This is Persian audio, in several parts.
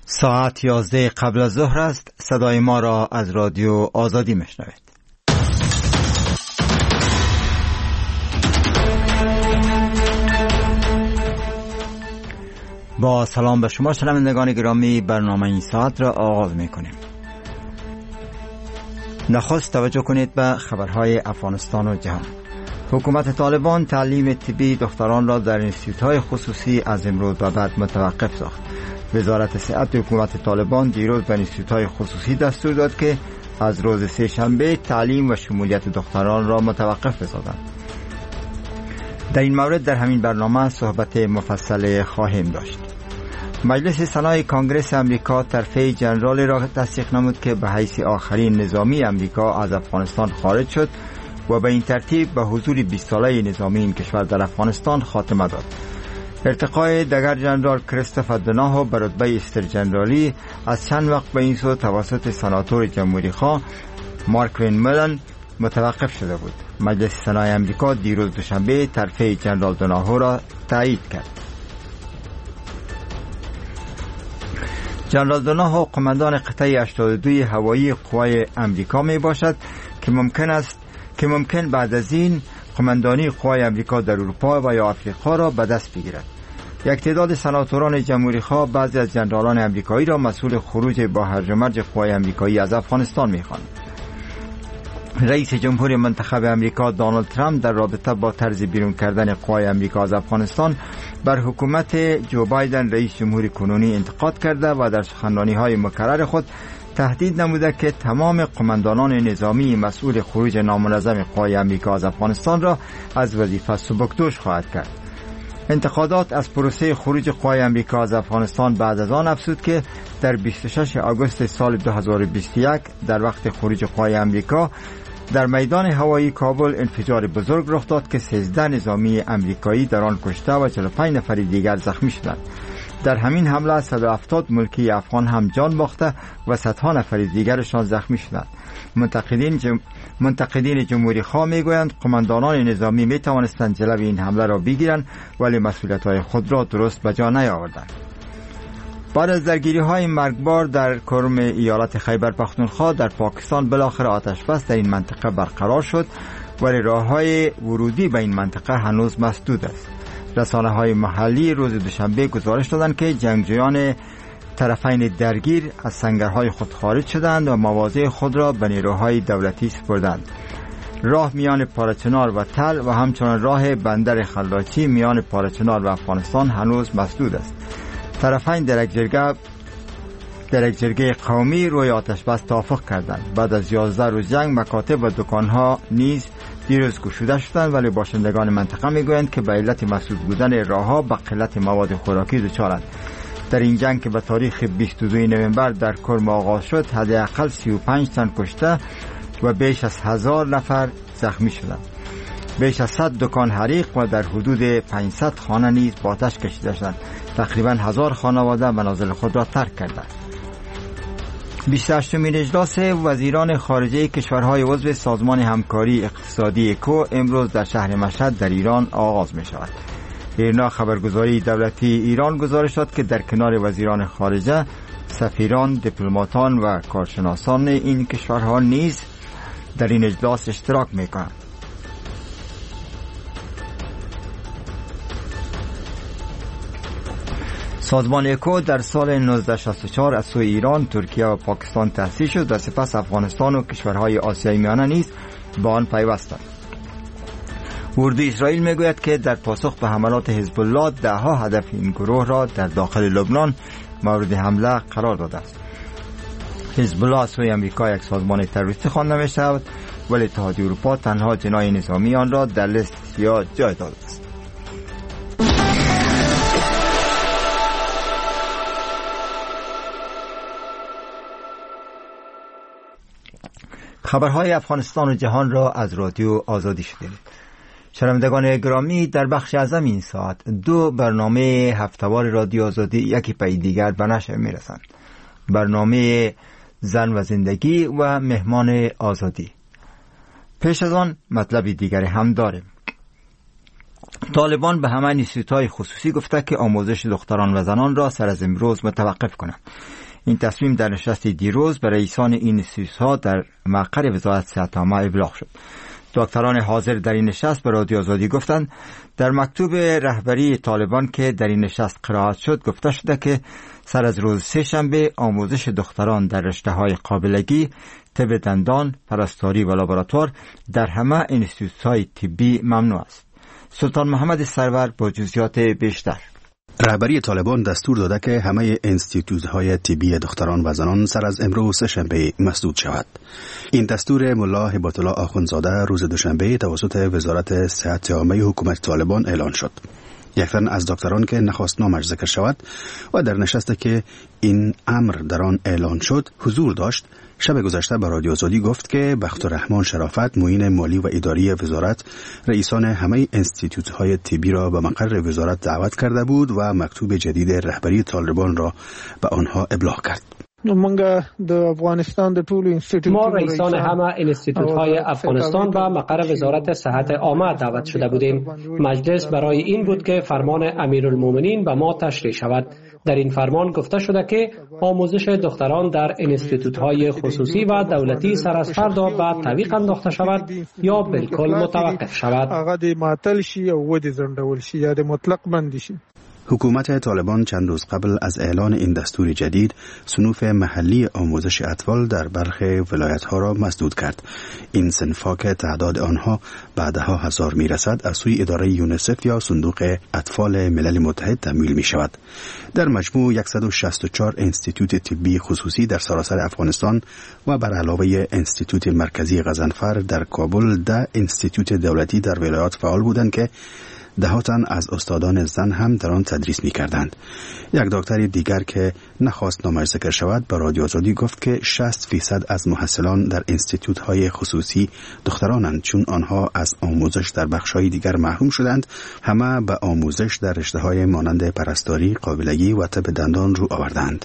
ساعت 11 قبل از ظهر است. صدای ما را از رادیو آزادی میشنوید. با سلام به شما شنوندگان گرامی، برنامه این ساعت را آغاز میکنیم. نخست توجه کنید به خبرهای افغانستان و جهان. حکومت طالبان تعلیم طبی دختران را در انستیتوت‌های خصوصی از امروز به بعد متوقف ساخت. وزارت صحت حکومت طالبان دیروز به انستیتوت‌های خصوصی دستور داد که از روز سه شنبه تعلیم و شمولیت دختران را متوقف بسازند. در این مورد در همین برنامه صحبت مفصل خواهیم داشت. مجلس سنای کانگرس امریکا ترفیع جنرالی را تصدیق نمود که به حیث آخرین نظامی امریکا از افغانستان خارج شد و به این ترتیب به حضور 20 ساله نظامی این کشور در افغانستان خاتمه داد. ارتقای دگر جنرال کریستوفر دوناهو به رتبه استر جنرالی از چند وقت به این سو توسط سناتور جمهوری خواه مارک وین ملن متوقف شده بود. مجلس سنای امریکا دیروز دوشنبه ترفیع جنرال دوناهو را تایید کرد. جنرال دوناهو قماندان قطعه 82 هوایی قوای امریکا می باشد که ممکن بعد از این قماندانی قوای امریکا در اروپا و یا آفریقا را به دست بگیرد. یک تعداد سناتوران جمهوری خواه بعضی از جنرالان امریکایی را مسئول خروج با هرج و مرج قوای امریکایی از افغانستان می‌خوانند. رئیس جمهور منتخب امریکا دونالد ترامپ در رابطه با طرز بیرون کردن قوای امریکا از افغانستان بر حکومت جو بایدن رئیس جمهوری کنونی انتقاد کرده و در سخنرانی‌های مکرر خود تهدید نموده که تمام قماندانان نظامی مسئول خروج نامنظم قوای امریکا از افغانستان را از وظیفه سبکدوش خواهد کرد. انتقادات از پروسه خروج قوای امریکا از افغانستان بعد از آن افزود که در 26 آگوست سال 2021 در وقت خروج قوای امریکا در میدان هوایی کابل انفجار بزرگ رخ داد که 13 نظامی امریکایی در آن کشته و 45 نفر دیگر زخمی شدند. در همین حمله 170 ملکی افغان هم جان باخته و صدها نفر دیگرشان زخمی شدند. منتقدین جمهوری خواه میگویند قماندانان نظامی می توانستند جلوی این حمله را بگیرند ولی مسئولیت‌های خود را درست به جا نیاوردند. بعد از درگیری‌های مرگبار در کرم ایالت خیبر پختونخوا در پاکستان بالاخره آتش بس در این منطقه برقرار شد ولی راه‌های ورودی به این منطقه هنوز مسدود است. رسانه‌های محلی روز دوشنبه گزارش دادند که جنگجویان طرفین درگیر از سنگرهای خود خارج شدند و مواضع خود را به نیروهای دولتی سپردند. راه میان پارچنار و تل و همچنان راه بندر خلاچی میان پارچنار و افغانستان هنوز مسدود است. طرفین در یک جرگه قومی روی آتش بس توافق کردند. بعد از 11 روز جنگ مکاتب و دکانها نیز دیروز گشوده شدند ولی باشندگان منطقه میگویند که به علت مسدود بودن راهها به قلت مواد خوراکی دچارند. در این جنگ که به تاریخ 22 نوامبر در کرم آغاز شد حداقل 35 تن کشته و بیش از 1000 نفر زخمی شدند. بیش از 100 دکان حریق و در حدود 500 خانه نیز با آتش کشیده شدند. تقریبا 1000 خانواده منازل خود را ترک کردند. 28مین اجلاس وزیران خارجه کشورهای عضو سازمان همکاری اقتصادی اکو امروز در شهر مشهد در ایران آغاز می شود. ایرنا خبرگزاری دولتی ایران گزارش داد که در کنار وزیران خارجه سفیران، دیپلماتان و کارشناسان این کشورها نیز در این اجلاس اشتراک می کنند. سازمان اکو در سال 1964 از سوی ایران، ترکیه و پاکستان تأسیس شد و سپس افغانستان و کشورهای آسیای میانه نیز به آن پیوستند. اردوی اسرائیل میگوید که در پاسخ به حملات حزب الله دهها هدف این گروه را در داخل لبنان مورد حمله قرار داده است. حزب الله از سوی امریکا یک سازمان تروریستی خوانده می شود ولی اتحادیه اروپا تنها جناح نظامی آن را در لیست سیاه جای داده است. خبرهای افغانستان و جهان را از رادیو آزادی شنیدید. شنوندگان گرامی، در بخش اعظم این ساعت 2 برنامه هفته‌وار رادیو آزادی یکی پی دیگر به نشر می‌رسند. برنامه زن و زندگی و مهمان آزادی. پیش از آن مطلب دیگری هم داریم. طالبان به همه انستیتوت‌های خصوصی گفته که آموزش دختران و زنان را سر از امروز متوقف کنند. این تصمیم در نشست دیروز به رئیسان این انستیتوت‌ها در مقر وزارت صحت عامه ابلاغ شد. دکتران حاضر در این نشست به رادیو آزادی گفتند در مکتوب رهبری طالبان که در این نشست قرائت شد گفته شده که سر از روز سه‌شنبه آموزش دختران در رشته‌های قابلگی، طب دندان، پرستاری و لابراتوار در همه انستیتوت‌های طبی ممنوع است. سلطان محمد سرور با جزئیات بیشتر. رهبری طالبان دستور داده که همه انستیتوت‌های طبی دختران و زنان سر از امروز سه‌شنبه مسدود شود. این دستور ملا هبات الله آخوندزاده روز دوشنبه توسط وزارت صحت عامه حکومت طالبان اعلان شد. یک تن از دکتران که نخواست نامش ذکر شود و در نشستی که این امر در آن اعلان شد حضور داشت، شب گذشته به رادیو آزادی گفت که بختالرحمن شرافت معین مالی و اداری وزارت رئیسان همه انستیتوت‌های طبی را به مقر وزارت دعوت کرده بود و مکتوب جدید رهبری طالبان را به آنها ابلاغ کرد. ما رئیسان همه انستیتوت‌های افغانستان و مقر وزارت صحت عامه دعوت شده بودیم. مجلس برای این بود که فرمان امیرالمومنین به ما تشریح شود. در این فرمان گفته شده که آموزش دختران در انستیتوت‌های خصوصی و دولتی سر از فردا به تعویق انداخته شود یا بالکل متوقف شود. حکومت طالبان چند روز قبل از اعلان این دستور جدید صنوف محلی آموزش اطفال در برخی ولایت‌ها را مسدود کرد. این صنف‌ها که تعداد آنها بعدها 1000 می‌رسد از سوی اداره یونیسف یا صندوق اطفال ملل متحد تمویل می‌شود. در مجموع 164 انستیتوت طبی خصوصی در سراسر افغانستان و بر علاوه انستیتوت مرکزی غضنفر در کابل 10 انستیتوت دولتی در ولایات فعال بودند که ده تن از استادان زن هم در آن تدریس می‌کردند. یک دکتر دیگر که نخواست نامش ذکر شود به رادیو آزادی گفت که 60% از محصلان در انستیتوت‌های خصوصی دخترانند، چون آنها از آموزش در بخش‌های دیگر محروم شدند. همه به آموزش در رشته‌های مانند پرستاری، قابلگی و طب دندان رو آوردند.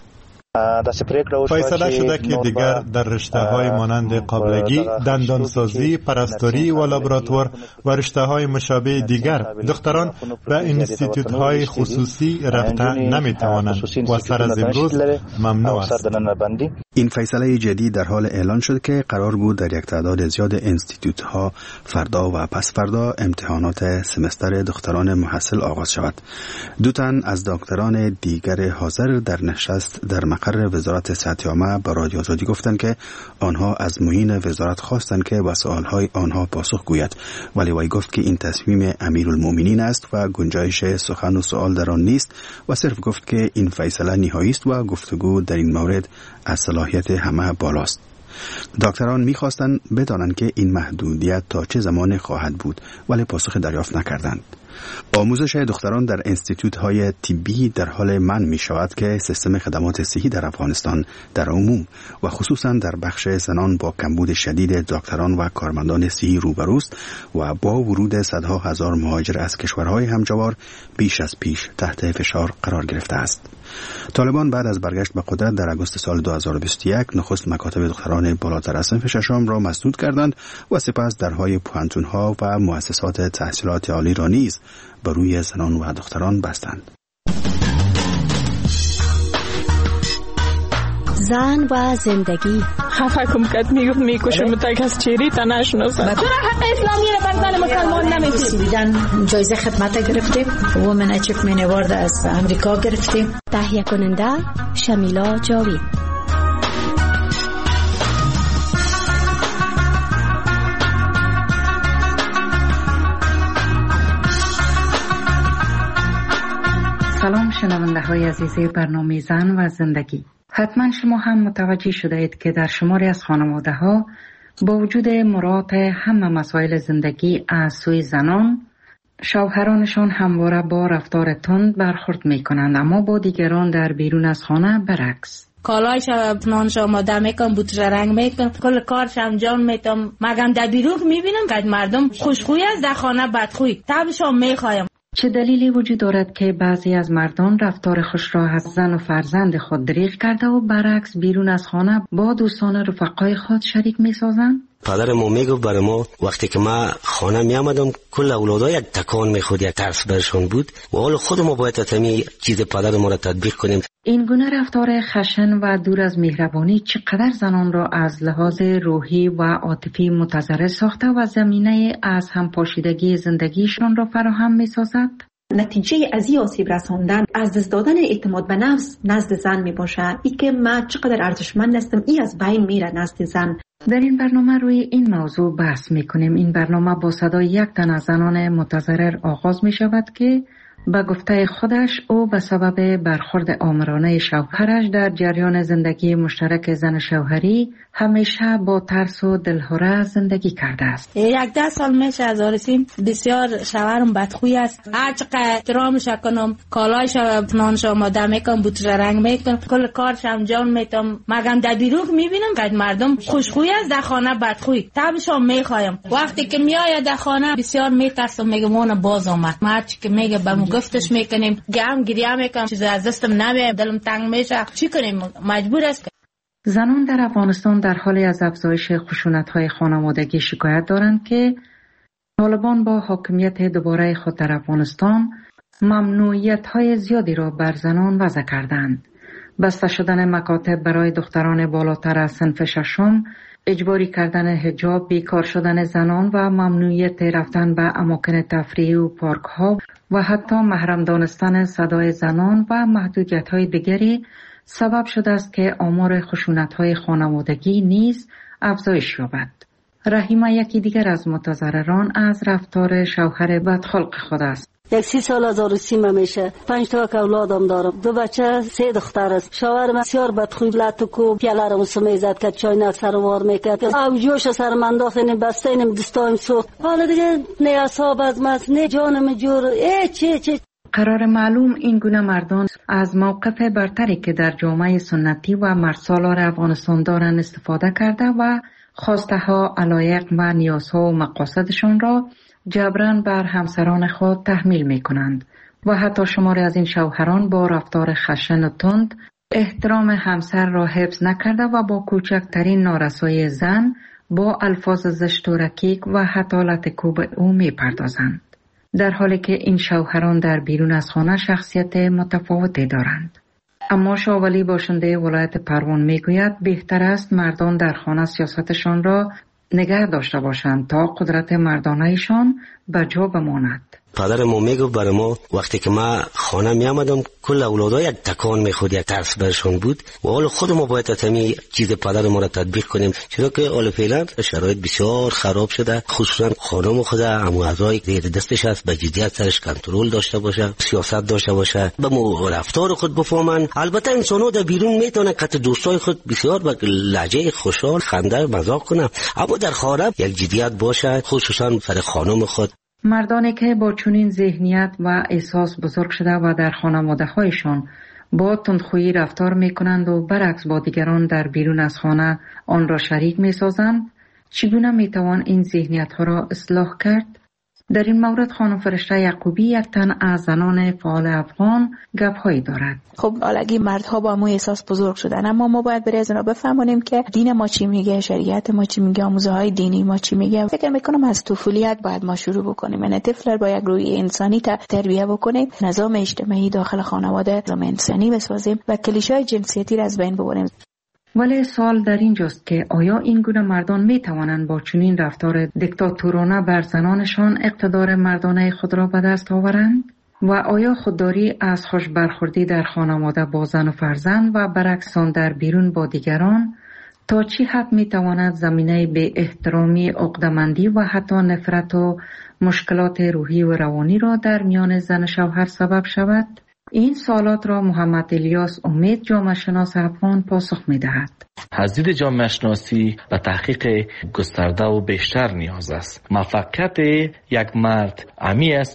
فیصله شده که دیگر در رشته‌های مانند قابلگی، دندانسازی، پرستاری و لابراتوار و رشته‌های مشابه دیگر دختران به انستیتوت‌های خصوصی رفته نمی‌توانند و سر از امروز ممنوع است. این فیصله جدید در حال اعلان شد که قرار بود در یک تعداد زیاد انستیتوت‌ها فردا و پس فردا امتحانات سمستر دختران محصل آغاز شود. 2 تن از دکتران دیگر حاضر در نشست در مقر وزارت صحت عامه به رادیو آزادی گفتند که آنها از معین وزارت خواستند که به سوالهای آنها پاسخ گوید، ولی وی گفت که این تصمیم امیرالمومنین است و گنجایش سخن و سوال در آن نیست و صرف گفت که این فیصله نهایی است و گفتگو در این مورد از صلاحیت همه بالاست. دکتران می‌خواستند بدانند که این محدودیت تا چه زمان خواهد بود، ولی پاسخ دریافت نکردند. آموزش دختران در انستیتوت‌های طبی در حال منع می‌شود که سیستم خدمات صحی در افغانستان در عموم و خصوصاً در بخش زنان با کمبود شدید دکتران و کارمندان صحی روبروست و با ورود صدها هزار مهاجر از کشورهای همجوار بیش از پیش تحت فشار قرار گرفته است. طالبان بعد از برگشت به قدرت در آگوست سال 2021 نخست مکاتب دختران بالاتر از صنف ششم را مسدود کردند و سپس درهای پوهنتون‌ها و مؤسسات تحصیلات عالی را نیز بر روی زنان و دختران بستند. زن و زندگی خفکم کت میکشم تا کس چیری تا نشناسم. چرا حق اسلامی را بر زن مسلمان نمیدید؟ جایزه خدمت گرفتیم، وومن اچیومنت اوارد از امریکا گرفتیم. تهیه کننده شمیلا جاوید. سلام شنونده های عزیز برنامه زن و زندگی. حتما شما هم متوجه شده اید که در شماری از خانواده ها با وجود مراعات همه مسائل زندگی از سوی زنان، شوهرانشان همواره با رفتار تند برخورد می کنند، اما با دیگران در بیرون از خانه برعکس. کالایش نانش آماده میکنم، بوتش رنگ میکنم، کل کارش انجام میدم. مگم در بیرون میبینم که مردم خوشخوی است، در خانه بدخوی. تبشان میخوایم. چه دلیلی وجود دارد که بعضی از مردان رفتار خوش را از زن و فرزند خود دریغ کرده و برعکس بیرون از خانه با دوستان رفقای خود شریک می سازند؟ پدرم میگفت برای ما وقتی که ما خانه می آمدم کل اولادها یک تکان میخورد، یک ترس برشون بود و حالا خود ما باید تمی چیز پدر ما را تطبیق کنیم. این گونه رفتار خشن و دور از مهربانی چقدر زنان را از لحاظ روحی و عاطفی متضرر ساخته و زمینه از همپاشیدگی زندگیشان را فراهم می سازد؟ نتیجه از این آسیب رساندن از دست دادن اعتماد به نفس نزد زن می باشه. ای که من چقدر ارزشمند هستم ای از بین میره نزد زن. در این برنامه روی این موضوع بحث می کنیم. این برنامه با صدای یک تن از زنان متضرر آغاز می شود که به گفته خودش او به سبب برخورد آمرانه شوهرش در جریان زندگی مشترک زن شوهری همیشه با ترس و دلهره زندگی کرده است. 10 سال میشه از آرسیم بسیار شوهرم بدخوی است. هر چقدر احترامش کنم، کالایش نانش آماده میکنم، بوتش رنگ میکنم، کل کارش انجام میدم، مگم در بیرون میبینم که مردم خوشخوی است، در خانه بدخوی. تبشم میخوایم. وقتی که میآید در خانه بسیار میترسم، میگم اون باز آمد. مرچ که میگه بهم گفتش میکنیم، گریه میکنم، چیز از دستم نمیاد، دلم تنگ میشه. چی کنیم؟ مجبور است. زنان در افغانستان در حالی از افزایش خشونت‌های خانوادگی شکایت دارند که طالبان با حاکمیت دوباره خود در افغانستان ممنوعیت‌های زیادی را بر زنان وضع کردند. بسته شدن مکاتب برای دختران بالاتر از صنف ششم، اجباری کردن حجاب، بیکار شدن زنان و ممنوعیت رفتن به اماکن تفریحی و پارک‌ها و حتی محرم دانستن صدای زنان و محدودیت‌های دیگری سبب شده است که آمار خشونت‌های خانوادگی نیز افزایش یابد. رحیمه یکی دیگر از متضرران از رفتار شوهر بدخلق خود است. 30 سال از عروسیم میشه، 5 تا اولادم دارم، 2 بچه 3 دختر است. شوهرم بسیار بدخوی، لاتو پیاله رو سمیزد که چای نه سروار میکرد، او جوش سر من انداختن بستین دستایم سوخت. حالا دیگه نه اعصاب از مس نه جانم جور چه قرار معلوم این گونه مردان از موقف برتری که در جامعه سنتی و مردسالار افغانستان دارند استفاده کرده و خواسته ها، علایق و نیازها و مقاصدشان را جبران بر همسران خود تحمیل می کنند و حتی شماری از این شوهران با رفتار خشن و تند احترام همسر را حفظ نکرده و با کوچکترین نارسایی زن با الفاظ زشت و رکیک و حتی لطکوب او می پردازند. در حالی که این شوهران در بیرون از خانه شخصیت متفاوتی دارند. اما شاولی باشنده ولایت پروان میگوید بهتر است مردان در خانه سیاستشان را نگه داشته باشند تا قدرت مردانه‌شان به جا بماند. پدرم میگفت برای ما وقتی که ما خانه می آمدم کل اولادها یک تکان میخورد، یک ترس برشون بود و حالا خود ما باید تمی چیز پدر ما را تطبیق کنیم، چرا که حالا فعلا شرایط بسیار خراب شده، خصوصا خانم خود اموازای زیر دستش است، به جدیت سرش کنترل داشته باشه، سیاست داشته باشه، به رفتار خود بفهمن. البته انسان‌ها در بیرون میتونه که دوستای خود بسیار با لهجه خوشحال خنده مزاح کنه، اما در خانه یک جدیت باشه، خصوصا سر خانم خود. مردانی که با چنین ذهنیت و احساس بزرگ شده و در خانواده هایشان با تندخویی رفتار می کنند و برعکس با دیگران در بیرون از خانه آن را شریک می سازند، چگونه می توان این ذهنیت ها را اصلاح کرد؟ در این مورد خانم فرشته یعقوبی یک تن از زنان فعال افغان گپ‌هایی دارد. خب الگی مردها با مو احساس بزرگ شدن، اما ما باید برای از اونا بفهمونیم که دین ما چی میگه، شریعت ما چی میگه، آموزه‌های دینی ما چی میگه. فکر میکنم از طفولیت باید ما شروع بکنیم، یعنی طفل با یک روی انسانی تربیت بکنیم، نظام اجتماعی داخل خانواده نظام انسانی بسازیم و کلیشه‌های جنسیتی را از بین ببریم. ولی سوال در اینجاست که آیا این گونه مردان می توانند با چنین رفتار دیکتاتورانه بر زنانشان اقتدار مردانه خود را به دست آورند؟ و آیا خودداری از خوش برخوردی در خانواده با زن و فرزند و برعکس آن در بیرون با دیگران تا چی حد می تواند زمینه به احترامی، عقده‌مندی و حتی نفرت و مشکلات روحی و روانی را در میان زن و شوهر سبب شود؟ این سوالات را محمد الیاس امید جامعه شناس افغان پاسخ می دهد. از دید جامعه شناسی به تحقیق گسترده و بیشتر نیاز است. موفقیت یک مرد امی است که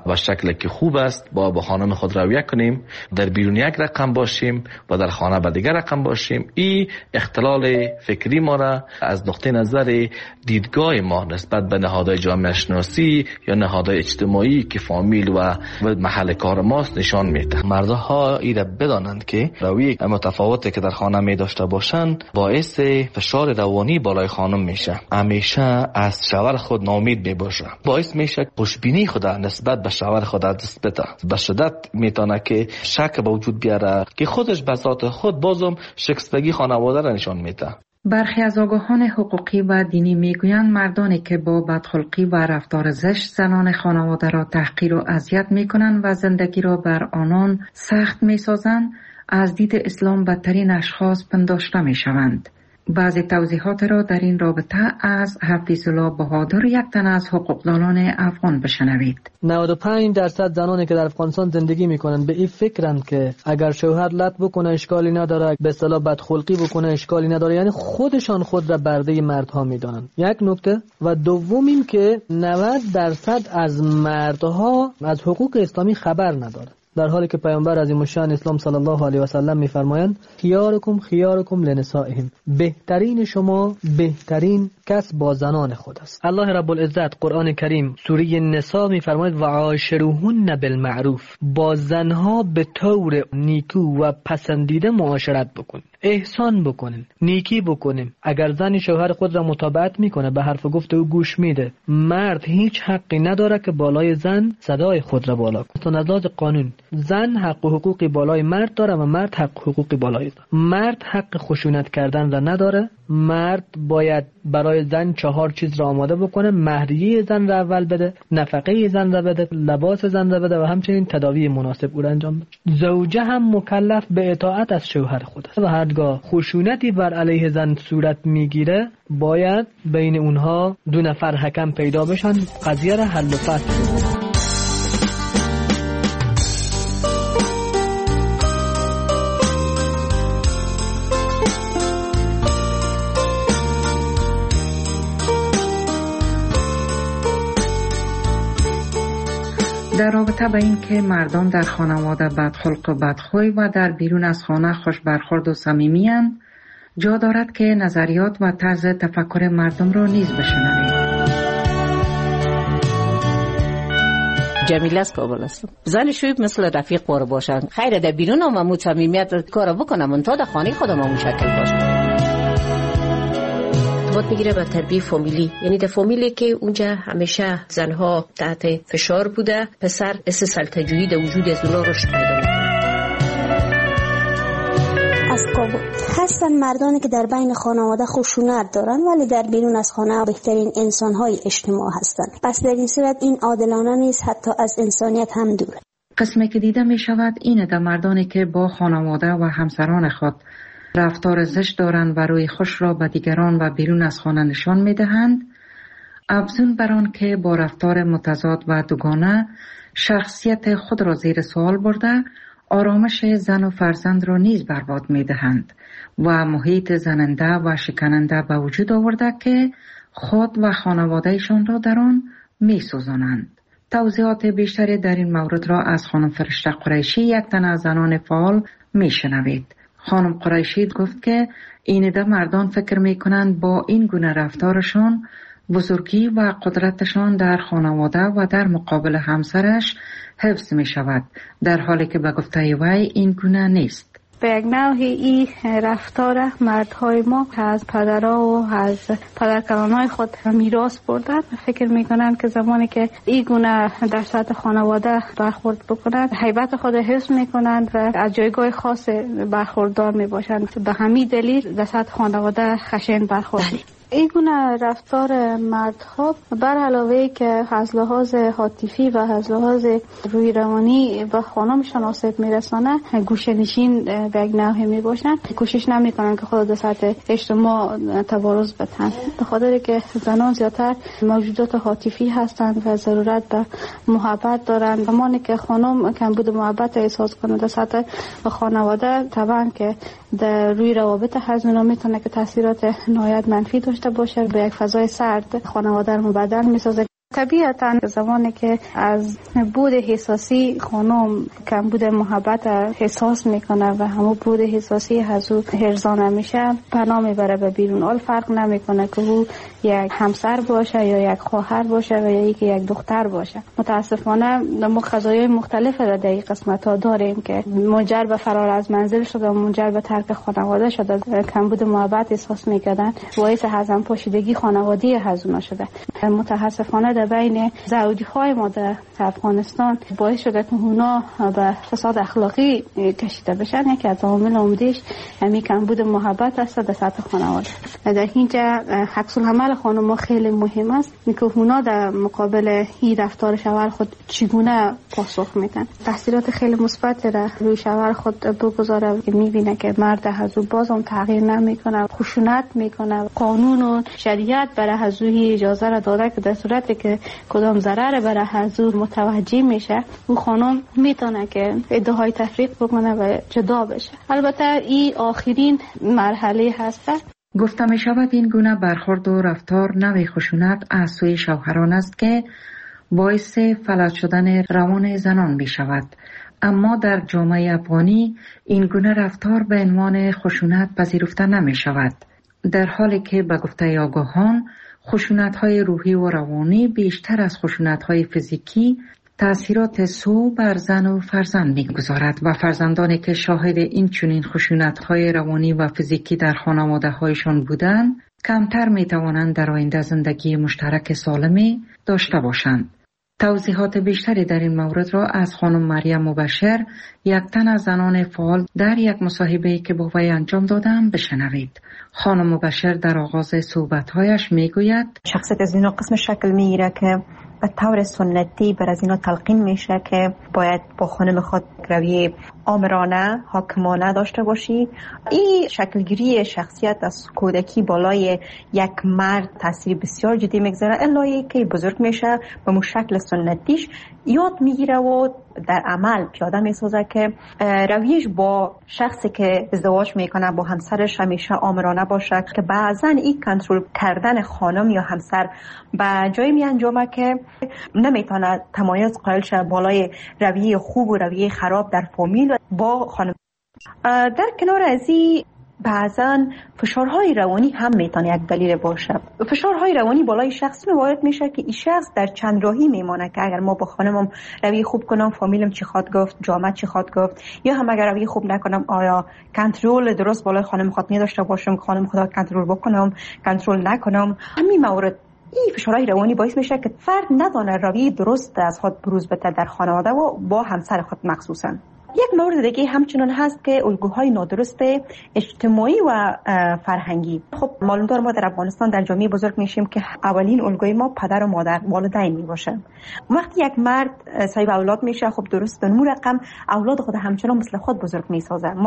و شکلی که خوب است با خانم خود رویه کنیم، در بیرون یک رقم باشیم و در خانه به دیگر رقم باشیم. این اختلال فکری ما را از نقطه نظر دیدگاه ما نسبت به نهادهای جامعه شناسی یا نهادهای اجتماعی که فامیل و محل کار ماست نشان میده. مردها ایره بدانند که رویه متفاوتی که در خانه می داشته باشند باعث فشار روانی بالای خانم میشه. همیشه از شوهر خود ناامید می باشه، باعث میشه خوشبینی خود نسبت به شوهر خود از دست بده. به شدت میتونه که شک به وجود بیاره که خودش به ذات خود بازم شکستگی خانواده را نشان میده. برخی از آگاهان حقوقی و دینی میگویند مردانی که با بدخلقی و رفتار زشت زنان خانواده را تحقیر و اذیت میکنند و زندگی را بر آنان سخت میسازند، از دید اسلام بدترین اشخاص پنداشته میشوند. بعضی توضیحات را در این رابطه از حفیظ الله بهادر، یک تن از حقوقدانان افغان، بشنوید. 95% زنانی که در افغانستان زندگی میکنند به این فکرند که اگر شوهر لط بکنه اشکالی نداره، به اصطلاح بدخلقی بکنه اشکالی نداره، یعنی خودشان خود را برده مردها میدانند. یک نکته. و دوم این که 90% از مردها از حقوق اسلامی خبر ندارند، در حالی که پیامبر عظیم الشأن اسلام صلی الله علیه و سلم میفرمایند خیارکم لنسائهم، بهترین شما بهترین کس با زنان خود است. الله رب العزت قرآن کریم سوره نساء میفرماید و عاشروهن بالمعروف، با زنها به طور نیکو و پسندیده معاشرت بکن، احسان بکنین، نیکی بکنین. اگر زن شوهر خود را مطابقت میکنه، به حرف گفت او گوش میده، مرد هیچ حقی نداره که بالای زن صدای خود را بالا کنه. از لحاظ قانون زن حق و حقوقی بالای مرد داره و مرد حق و حقوقی بالای زن. مرد حق خشونت کردن را نداره. مرد باید برای زن 4 چیز را آماده بکنه: مهریه زن را اول بده، نفقه زن را بده، لباس زن را بده و همچنین تداوی مناسب او را انجام بده. زوجه هم مکلف به اطاعت از شوهر خود است و هرگاه خشونتی بر علیه زن صورت میگیره باید بین اونها 2 نفر حکم پیدا بشن، قضیه را حل و فصل. در رابطه با این که مردان در خانواده بدخلق و بدخوی و در بیرون از خانه خوش برخورد و صمیمی‌اند، جا دارد که نظریات و طرز تفکر مردم را نیز بشنوید. جمیله از کابل هستم. زن شویب مثل رفیق بار باشن، خیره در بیرون هم امو صمیمیت کار بکنم، اون تا در خانه خودم همون شکل باشه. ارتباط میگیره با تربیه فامیلی، یعنی در فامیلی که اونجا همیشه زنها تحت فشار بوده، پسر اس سلطه‌جویی در وجود از اونا رشد پیدا میکنه. از کابل هستن مردانی که در بین خانواده خشونت دارن ولی در بیرون از خانه بهترین انسان‌های اجتماع هستن. پس در این صورت این عادلانه نیست، حتی از انسانیت هم دوره. قسمی که دیده می شود اینه در مردانی که با خانواده و همسران خود رفتار زشت دارند و روی خوش را به دیگران و بیرون از خانه نشان می دهند، افزون بر آن که با رفتار متضاد و دوگانه شخصیت خود را زیر سوال برده، آرامش زن و فرزند را نیز برباد می دهند و محیط زننده و شکننده به وجود آورده که خود و خانوادهشان را در آن می سوزانند. توضیحات بیشتری در این مورد را از خانم فرشته قریشی، یک تن از زنان فعال، می شنوید. خانم قریشی گفت که اینده مردان فکر می کنند با این گونه رفتارشان بزرگی و قدرتشان در خانواده و در مقابل همسرش حفظ می شود، در حالی که به گفته وی این گونه نیست. به یک نوعی این رفتار مردهای ما از پدرها و از پدرکلانهای خود میراث بردن. فکر میکنن که زمانی که این گونه در سطح خانواده برخورد بکنند، هیبت خود حفظ میکنند و از جایگاه خاص برخوردار میباشند. به همین دلیل در سطح خانواده خشن برخورد. این گونه رفتار مردها بر علاوه که از لحاظ عاطفی و از لحاظ روی روانی به خانمشان آسیب میرسانه، گوشه‌نشین به یک نوعی میباشن، کوشش نمیکنن که خود در سطح اجتماع تبارز بدن، به خاطر که زنان زیادتر موجودات عاطفی هستند و ضرورت به محبت دارند. زمانی که خانم کمبود محبت احساس کنه در سطح خانواده، طبعا که در روی روابط هزینه میتونه که تاثیرات نهایت منفی داشته باشه، به یک فضای سرد خانواده رو مبدل میسازه. طبیعتا زمانی که از بود حساسی خانم کمبود محبت احساس میکنه و همون بود حساسی هزو هرزانه میشه پناه میبره به بیرون. حال فرق نمیکنه که او یک همسر باشه یا یک خواهر باشه و یا یک دختر باشه. متاسفانه ما قضایای مختلف در این قسمت ها داریم که منجر به فرار از منزل شده و منجر به ترک خانواده شده. کمبود محبت احساس میکردن باعث هضم پاشیدگی خانوادی هزونا شده. متاسفانه در بین زوجی های ما در افغانستان باعث شده که اونا به فساد اخلاقی کشیده بشن. یکی از عوامل عمده‌اش همین کمبود محبت است در سطح خانواده. در اینجا عکس العمل خانم خیلی مهم است که اونا در مقابل این رفتار شوهر خود چگونه پاسخ میدن. تاثیرات خیلی مثبت را روی شوهر خود بگذاره که میبینه که مرد هزو باز هم تغییر نمیکنه، خشونت میکنه. قانون و شریعت برای هزوی اجازه را داده که در صورتی که کدام ضرر برای هزو متوجه میشه اون خانم میتونه که ادعای تفریق بکنه و جدا بشه. البته این آخرین مرحله هست. گفته می شود این گونه برخورد و رفتار نوع خشونت از سوی شوهران است که باعث فلج شدن روان زنان می شود. اما در جامعه افغانی این گونه رفتار به عنوان خشونت پذیرفته نمی شود، در حالی که به گفته آگاهان خشونت‌های روحی و روانی بیشتر از خشونت‌های فیزیکی تأثیرات سو بر زن و فرزند می‌گذارد و فرزندانی که شاهد این چنین خشونت‌های روانی و فیزیکی در خانواده‌هایشان بودند کمتر می‌توانند در آینده زندگی مشترک سالمی داشته باشند. توضیحات بیشتری در این مورد را از خانم مریم مبشر، یک تن از زنان فعال، در یک مصاحبه‌ای که با وی انجام دادند بشنوید. خانم مبشر در آغاز صحبت‌هایش می‌گوید شخصیت از اینا قسم شکل می‌گیره که به طور سنتی بر از اینا تلقین میشه که باید با خانم خود رویه آمرانه، حاکمانه داشته باشی. این شکلگیری شخصیت از کودکی بالای یک مرد تاثیر بسیار جدی میگذاره، الایی که بزرگ میشه به مو شکل سنتیش یاد میگیره و در عمل پیاده میسازه که رویش با شخصی که ازدواج میکنه با همسرش همیشه آمرانه باشه، که بعضا این کنترل کردن خانم یا همسر به جایی می انجامه که نمیتونه تمایز قائل شه بالای رویه خوب و رویه خراب در فامیل با خانم. در کنار از این بعضا فشارهای روانی هم میتونه یک دلیل باشه. فشارهای روانی بالای شخص وارد میشه که این شخص در چند راهی میمانه که اگر ما با خانمم روی خوب کنم فامیلم چی خواد گفت، جامعه چی خواد گفت، یا هم اگر روی خوب نکنم آیا کنترل درست بالای خانم خود نداشته باشم، خانم خدا کنترل بکنم، کنترل نکنم. همین مورد این فشارهای روانی باعث میشه که فرد ندانه روی درست از خود بروز بده در خانواده و با همسر خود مخصوصا. یک مورد دیگه همچنان هست که الگوهای نادرست اجتماعی و فرهنگی. خب معلوم دار ما در افغانستان در جامعه بزرگ میشیم که اولین الگوی ما پدر و مادر، والدین میباشه. وقتی یک مرد صاحب اولاد میشه خب درست اون رقم اولاد خود همچنان مثل خود بزرگ میسازه. ما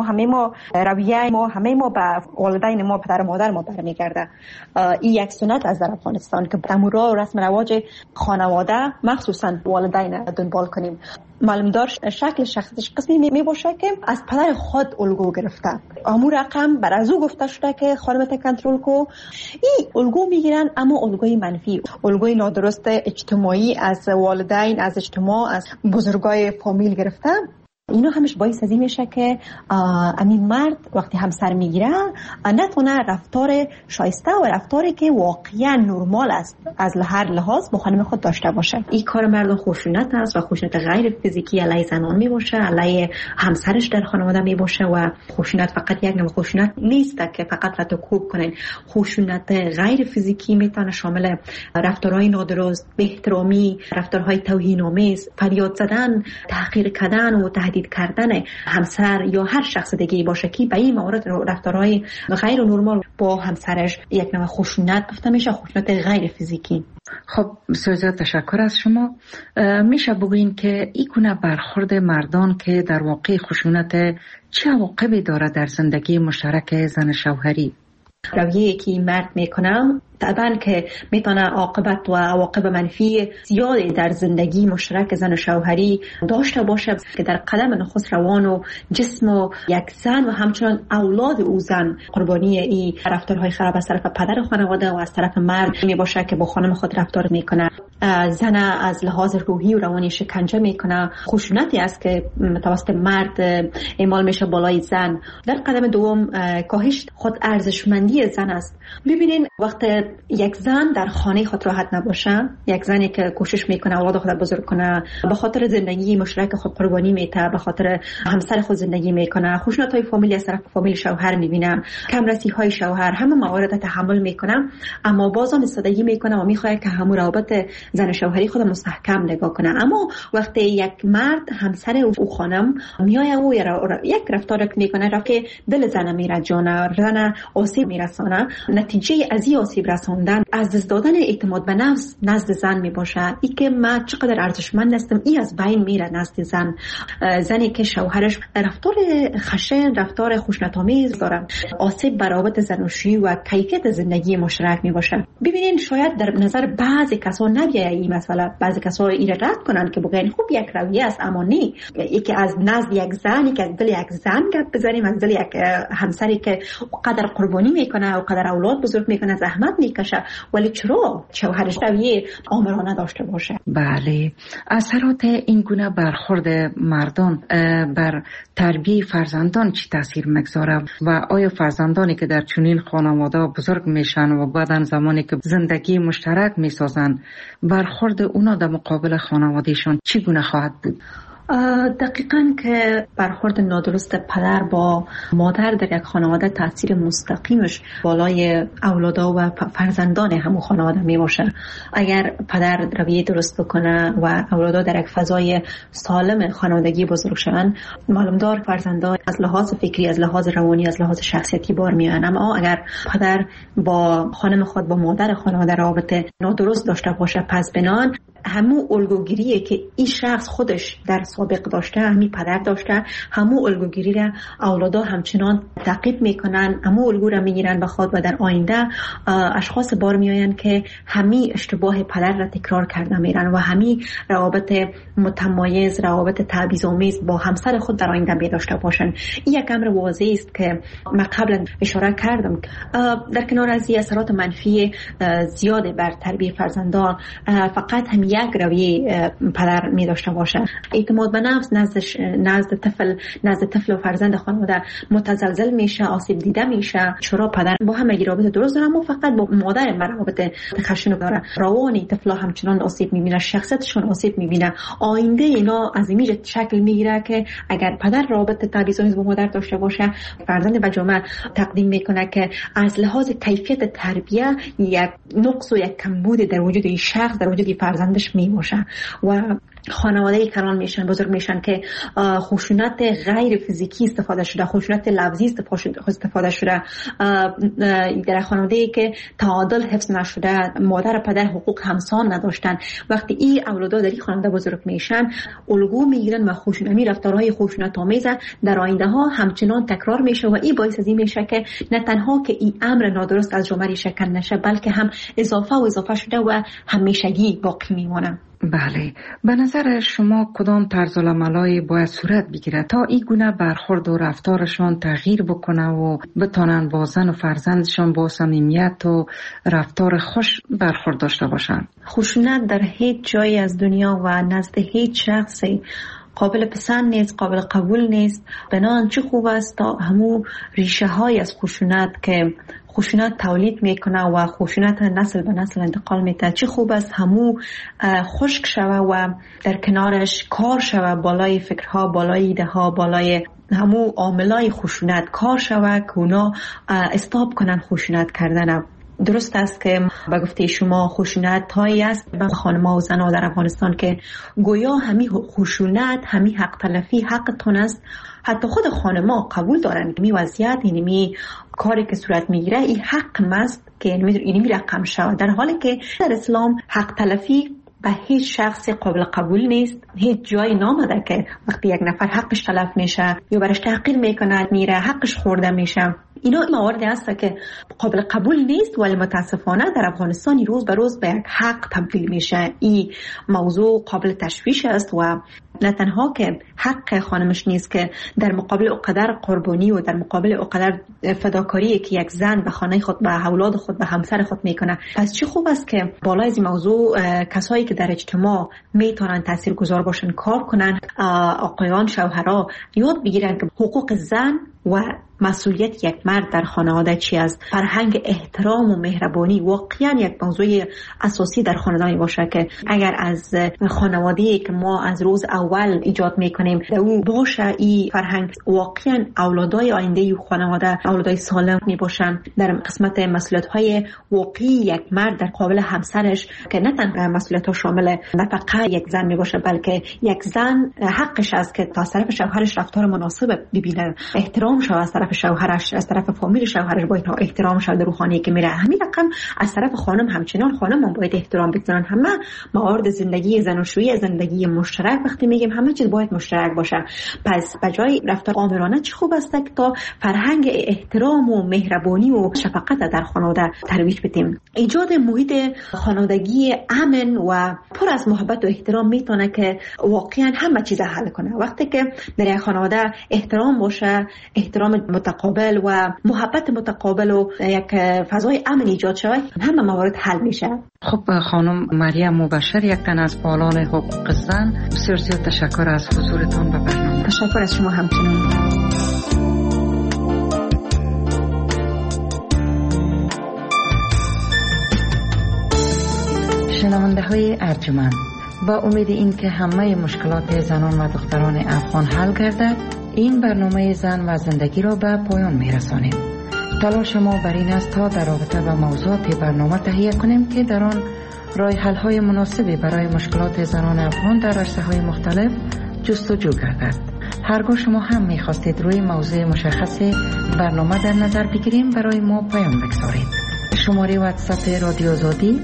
رویه ما همه ما به والدین ما، پدر و مادر ما برمیگرده. این یک سنت از در افغانستان که تمورا و رسم رواج خانواده مخصوصا والدین دنبال کنیم. معلوم دار شکل شخصیتش قسمی می باشه که از پدر خود الگو گرفته. امور رقم بر از او گفته شده که خانمت کنترل کو. این الگو میگیرن، اما الگوی منفی، الگوی نادرست اجتماعی از والدین، از اجتماع، از بزرگای فامیل گرفته. اینا همش باعث از این میشه که همین مرد وقتی همسر میگیره نتونه رفتار شایسته و رفتاری که واقعا نرمال است از هر لحاظ با خانم خود داشته باشه. این کار مردم خشونت است و خشونت غیر فیزیکی علیه زنان میباشه، علیه همسرش در خانواده میباشه. و خشونت فقط یک نوع خشونت نیست که فقط رتکوب کنین. خشونت غیر فیزیکی میتونه شامل رفتارهای نادرست، بی‌احترامی، رفتارهای توهین‌آمیز، فریاد زدن، تحقیر کردن و تهدید کردن همسر یا هر شخص دیگه باشه که به این موارد رفتارهای غیر نرمال با همسرش یک نوع خشونت گفته میشه، خشونت غیر فیزیکی. خب بسیار تشکر از شما. میشه بگوین که این گونه برخورد مردان که در واقع خشونت چه عواقبی داره در زندگی مشترک زن شوهری؟ رویه‌ای که مرد میکنم طبعا که میتونه عاقبت و عواقب منفی زیادی در زندگی مشترک زن و شوهری داشته باشه که در قدم نخست روان و جسم و یک زن و همچنان اولاد او زن قربانی این رفتارهای خراب از طرف پدر خانواده و از طرف مرد می باشه که با خانم خود رفتار میکنه. زن از لحاظ روحی و روانی شکنجه میکنه، خشونتی است که توسط مرد اعمال میشه بالای زن. در قدم دوم کاهش خود ارزشمندی زن است. ببینین وقت یک زن در خانه خود راحت نباشه، یک زنی که کوشش میکنه اولاد خود بزرگ کنه، به خاطر زندگی مشترک خود قربانی میده، به خاطر همسر خود زندگی میکنه، خشونت‌های فامیلی از طرف فامیل شوهر میبینه، کم رسی‌های شوهر، همه موارد تحمل میکنه، اما بازم استادگی میکنه و میخواد که همون روابط زن شوهری خود مستحکم نگاه کنه. اما وقتی یک مرد همسر او خانم میایه و یک رفتار میکنه که دل زن میره، جان زن آسیب میرسانه، نتیجه از این آسیب رساندن از دست دادن اعتماد به نفس نزد زن میباشه. این که من چقدر ارزشمند هستم این از بین میره نزد زن. زنی که شوهرش رفتار خشن، رفتار خشونت‌آمیز داره، آسیب بر روابط زناشویی و کیفیت زندگی مشترک میباشه. ببینین شاید در نظر بعضی کسا نبیه این مسئله، بعضی کسا این رد کنن که بگن خوب یک رویه است، اما نه، یکی از نزد یک زن، یکی از دل یک زن گپ بزنیم، از دل یک همسری که قدر قربانی میکنه و قدر اولاد بزرگ میکنه، زحمت میکشه، ولی چرا شوهرش رویه آمرانه داشته باشه؟ بله، اثرات این گونه برخورد مردان بر تربیت فرزندان چی تاثیر میگذاره و آیا فرزندانی که در چنین خانواده بزرگ میشن و بعدن زمانی که زندگی مشترک میسازن برخورد اونا در مقابل خانوادهشون چی گونه خواهد بود؟ دقیقاً که برخورد نادرست پدر با مادر در یک خانواده تاثیر مستقیمش بالای اولادا و فرزندان همون خانواده می باشه. اگر پدر رویه درست بکنه و اولادا در یک فضای سالم خانوادگی بزرگ شوند، معلومدار فرزندان از لحاظ فکری، از لحاظ روانی، از لحاظ شخصیتی بار میان. اما اگر پدر با خانم خود، با مادر خانواده رابطه نادرست داشته باشه، پس بنان همون الگوگیریه که این شخص خودش در سابق داشته، همین پدر داشته، همون الگوگیری را اولادا همچنان تعقیب میکنن، همون الگو را میگیرن به خود و در آینده اشخاص بار میآین که همین اشتباه پدر را تکرار کرده میرن و همین روابط متمایز، روابط تبعیض‌آمیز با همسر خود در آینده می داشته باشن. این یک امر واضح است که من قبلا اشاره کردم. در کنار از این اثرات منفی زیاد بر تربیت فرزندان، فقط هم یک رویه پدر می داشته باشه. اعتماد به نفس نزد طفل و فرزند خانواده متزلزل میشه، آسیب دیده میشه. چرا پدر با همه رابطه درست داره اما فقط با مادر رابطه خشن داره. روانی طفلا همچنان آسیب میبینه، شخصیتشون آسیب میبینه. آینده اینا از این شکل میگیره که اگر پدر رابطه تبعیض‌آمیز با مادر داشته باشه، فرزند به جامعه تقدیم میکنه که از لحاظ کیفیت تربیت یک نقص و یک کمبود در وجود این شخص، در وجود فرزندش می باشه و خانواده کلان میشن، بزرگ میشن که خشونت غیر فیزیکی استفاده شده، خشونت لفظی استفاده شده، در خانواده که تعادل حفظ نشده، مادر و پدر حقوق همسان نداشتن. وقتی این اولادا در این خانواده بزرگ میشن، الگو میگیرن و خشونتی رفتارهای خشونت آمیز در آینده ها همچنان تکرار میشه و این باعث از این میشه که نه تنها که این امر نادرست از جامعه شکل نشه، بلکه هم اضافه شده و همیشگی باقی میمونه. بله، به نظر شما کدام طرز العملای باید صورت بگیره تا این گونه برخورد و رفتارشان تغییر بکنه و بتانن با زن و فرزندشان با صمیمیت و رفتار خوش برخورد داشته باشن؟ خشونت در هیچ جایی از دنیا و نزد هیچ شخصی قابل پسند نیست، قابل قبول نیست. بنابراین چه خوب است تا همون ریشه های از خشونت که خشونت تولید میکنه و خشونت نسل به نسل انتقال میده، چه خوب است همو خشک شوه و در کنارش کار شوه، بالای فکرها، بالای ایده ها، بالای همو عاملای خشونت کار شوه که اونا استاپ کنن خشونت کردن. درست است که به گفته شما خشونت هایی است به خانم‌ها و زن‌ها در افغانستان که گویا همین خشونت، همین حق تلفی حقتون است. حتی خود خانم‌ها قبول دارن که می وضعیت اینمی کاری که صورت میگیره این حق است که اینمی رقم شود، در حالی که در اسلام حق تلفی به هیچ شخص قابل قبول نیست. هیچ جایی نامده که وقتی یک نفر حقش تلف میشه یا برش تحقیر میکنه، میره حقش خورده میشه. اینا مواردی هست که قابل قبول نیست، ولی متاسفانه در افغانستان روز به روز به یک حق تبدیل میشه. این موضوع قابل تشویش است و نه تنها که حق خانمش نیست که در مقابل اقدر قربانی و در مقابل اقدر فداکاری که یک زن به خانه خود، به اولاد خود، به همسر خود میکنه، پس چه خوب است که بالای این موضوع کسایی که در اجتماع میتونن تاثیرگذار باشن کار کنن. آقایان، شوهرها یاد بگیرن که حقوق زن و مسئولیت یک مرد در خانواده چی است. فرهنگ احترام و مهربانی واقعا یک موضوع اساسی در خانواده باشه که اگر از خانواده‌ای که ما از روز اول ایجاد میکنیم او باشه، این فرهنگ واقعا اولادای آینده خانواده اولادای سالم میباشن. در قسمت مسئولیت‌های واقعی یک مرد در قابل همسرش که نه تنها مسئولیت‌ها شامل نفقه یک زن میباشه، بلکه یک زن حقش است که از طرف شوهرش رفتار مناسب ببینه، احترام شود از طرف شوهرش، از طرف فامیل شوهرش باید احترام شود روحانی که میره. همین رقم از طرف خانم همچنان خانم هم باید احترام بگذارن. همه موارد زندگی زناشویی، زندگی مشترک وقتی میگیم همه چیز باید مشترک باشه. پس بجای رفتار آمرانه چه خوب است که تا فرهنگ احترام و مهربانی و شفقت در خانواده ترویج بدیم. ایجاد محیط خانوادگی امن و پر از محبت و احترام میتونه که واقعا همه چیز حل کنه. وقتی که در یک خانواده احترام باشه، احترام متقابل و محبت متقابل و یک فضای امن ایجاد شود، همه موارد حل میشه. خب خانم مریم مبشر، یک تن از فعالان حقوق زن، بسیار زیاد تشکر از حضورتان به برنامه. تشکر از شما همچنین. شنونده های ارجمند، با امید این که همه مشکلات زنان و دختران افغان حل گردد، این برنامه زن و زندگی را به پایان می رسانیم. تلاش ما بر این است تا در رابطه با موضوعات برنامه تهیه کنیم که در آن راه حل های مناسبی برای مشکلات زنان افغان در عرصه‌های مختلف جستجو گردد. هرگاه شما هم می خواستید روی موضوع مشخص برنامه در نظر بگیریم، برای ما پیام بگذارید. شماره واتساپ رادیو آزادی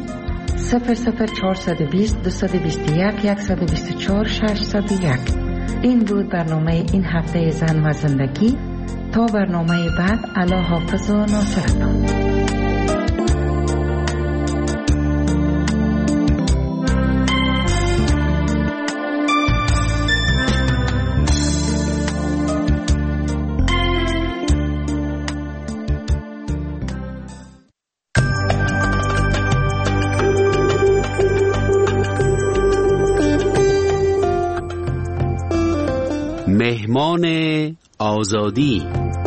00420 221 124 601. این بود برنامه این هفته زن و زندگی. تا برنامه بعد، الله حافظ و ناصرتان. مهمان آزادی.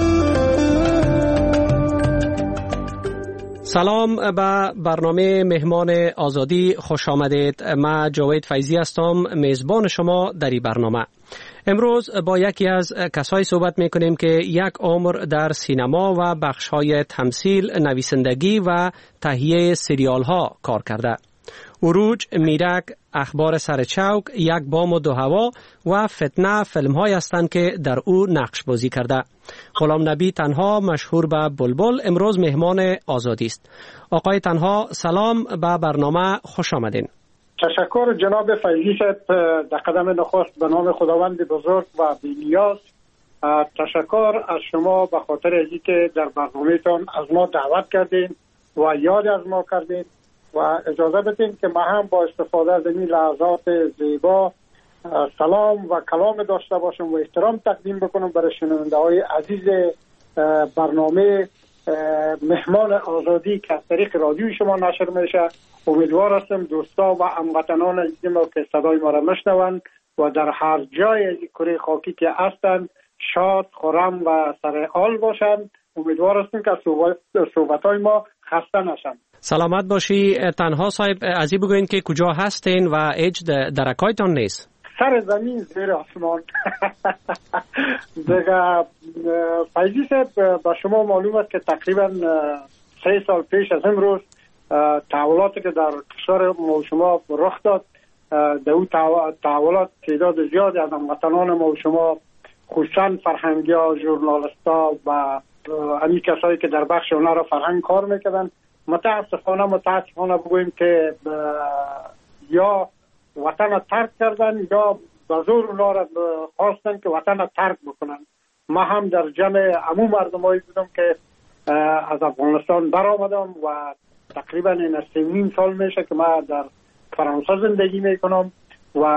سلام به برنامه مهمان آزادی خوش آمدید. من جاوید فیضی هستم، میزبان شما در این برنامه. امروز با یکی از کسایی صحبت میکنیم که یک عمر در سینما و بخش‌های تمثیل، نویسندگی و تهیه سریال ها کار کرده. عروج، میرک، اخبار سرچوک، یک بام و دو هوا و فتنه فیلم های هستند که در او نقش بازی کرده. غلام نبی تنها، مشهور به بلبل، امروز مهمان آزادی است. آقای تنها، سلام، به برنامه خوش آمدین. تشکر جناب فیضی صاحب. در قدم نخست به نام خداوند بزرگ و بی‌نیاز تشکر از شما به خاطر اینکه در برنامه‌تان از ما دعوت کردین و یاد از ما کردین و اجازه بدین که ما هم با استفاده از این لحظات زیبا سلام و کلام داشته باشم و احترام تقدیم بکنم برای شنونده های عزیز برنامه مهمان آزادی که از طریق رادیوی شما نشر میشه. امیدوار هستم دوستا و هموطنان عزیز ما که صدای ما را میشنوند و در هر جای از کره خاکی که هستند شاد، خرم و سر حال باشند. امیدوار هستم که صحبت‌های ما خسته نشن. سلامت باشی. تنها صاحب، ازی بگوین که کجا هستین و هیچ درکایتان نیست؟ سر زمین زیر آسمان. دیگه فیضی صاحب، با شما معلوم است که تقریبا 3 سال پیش از امروز تحولاتی که در کشور ما و شما رخ داد، در اون تحولات تعداد زیادی از هموطنان ما و شما، خصوصا فرهنگی‌ها، ژورنالیست‌ها و همین کسایی که در بخش اونا را فرهنگ کار میکردن، متاسفانه بگوییم که یا وطن را ترک کردن یا به زور اونا را خواستن که وطن را ترک بکنن. ما هم در جمع عموم مردمایی بودم که از افغانستان برآمدم و تقریبا این 3.5 سال میشه که ما در فرانسه زندگی میکنم و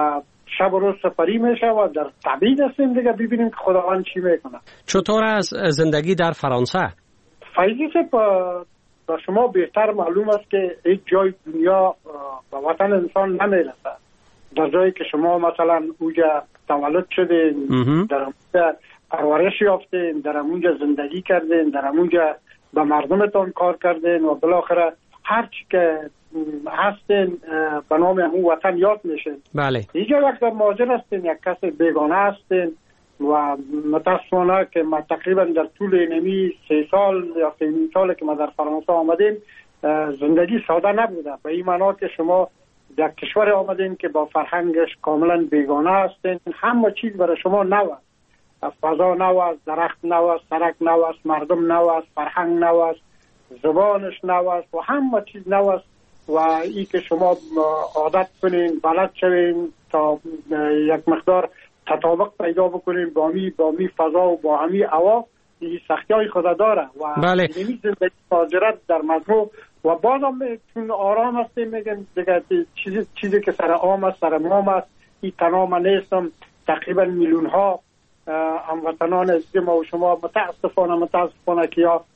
شب و روز سپری میشه و در تبعید هستیم دیگه، ببینیم که خداوند چی میکنه. چطور از زندگی در فرانسه؟ فیضی که با شما بهتر معلوم است که هیچ جای دنیا به وطن انسان نمیرسه. در جایی که شما مثلا اونجا تولد شدین، در اونجا پرورش یافتین، در اونجا زندگی کردین، در اونجا به مردمتون کار کردین و بالاخره هر چی که هستین به نام همون وطن یاد میشین. بله. اینجا یک در مهاجر هستین، یک کس بیگانه هستین و متاسفانه که ما تقریبا در طول نمی 3 سال یا 3 سال که ما در فرانسه آمدیم زندگی ساده نبوده. به این معنا که شما در کشور آمدین که با فرهنگش کاملا بیگانه هستین، همه چیز برای شما نو است، فضا نو است، درخت نو است، سرک نو است، مردم نو است، فرهنگ نو است، زبانش نو است و همه چیز نو است و این که شما عادت کنین، بلد شوین تا یک مقدار تطابق پیدا بکنین با می فضا و با همی هوا، این سختی های خود داره و بله. نمی زندگی مهاجرت در مجموع و بازم چون آرام هستیم میگن دیگه چیزی که سر عام است سر مام است، این تنها من نیستم، تقریبا میلیون ها هموطنان عزیز ما و شما متاسفانه که یا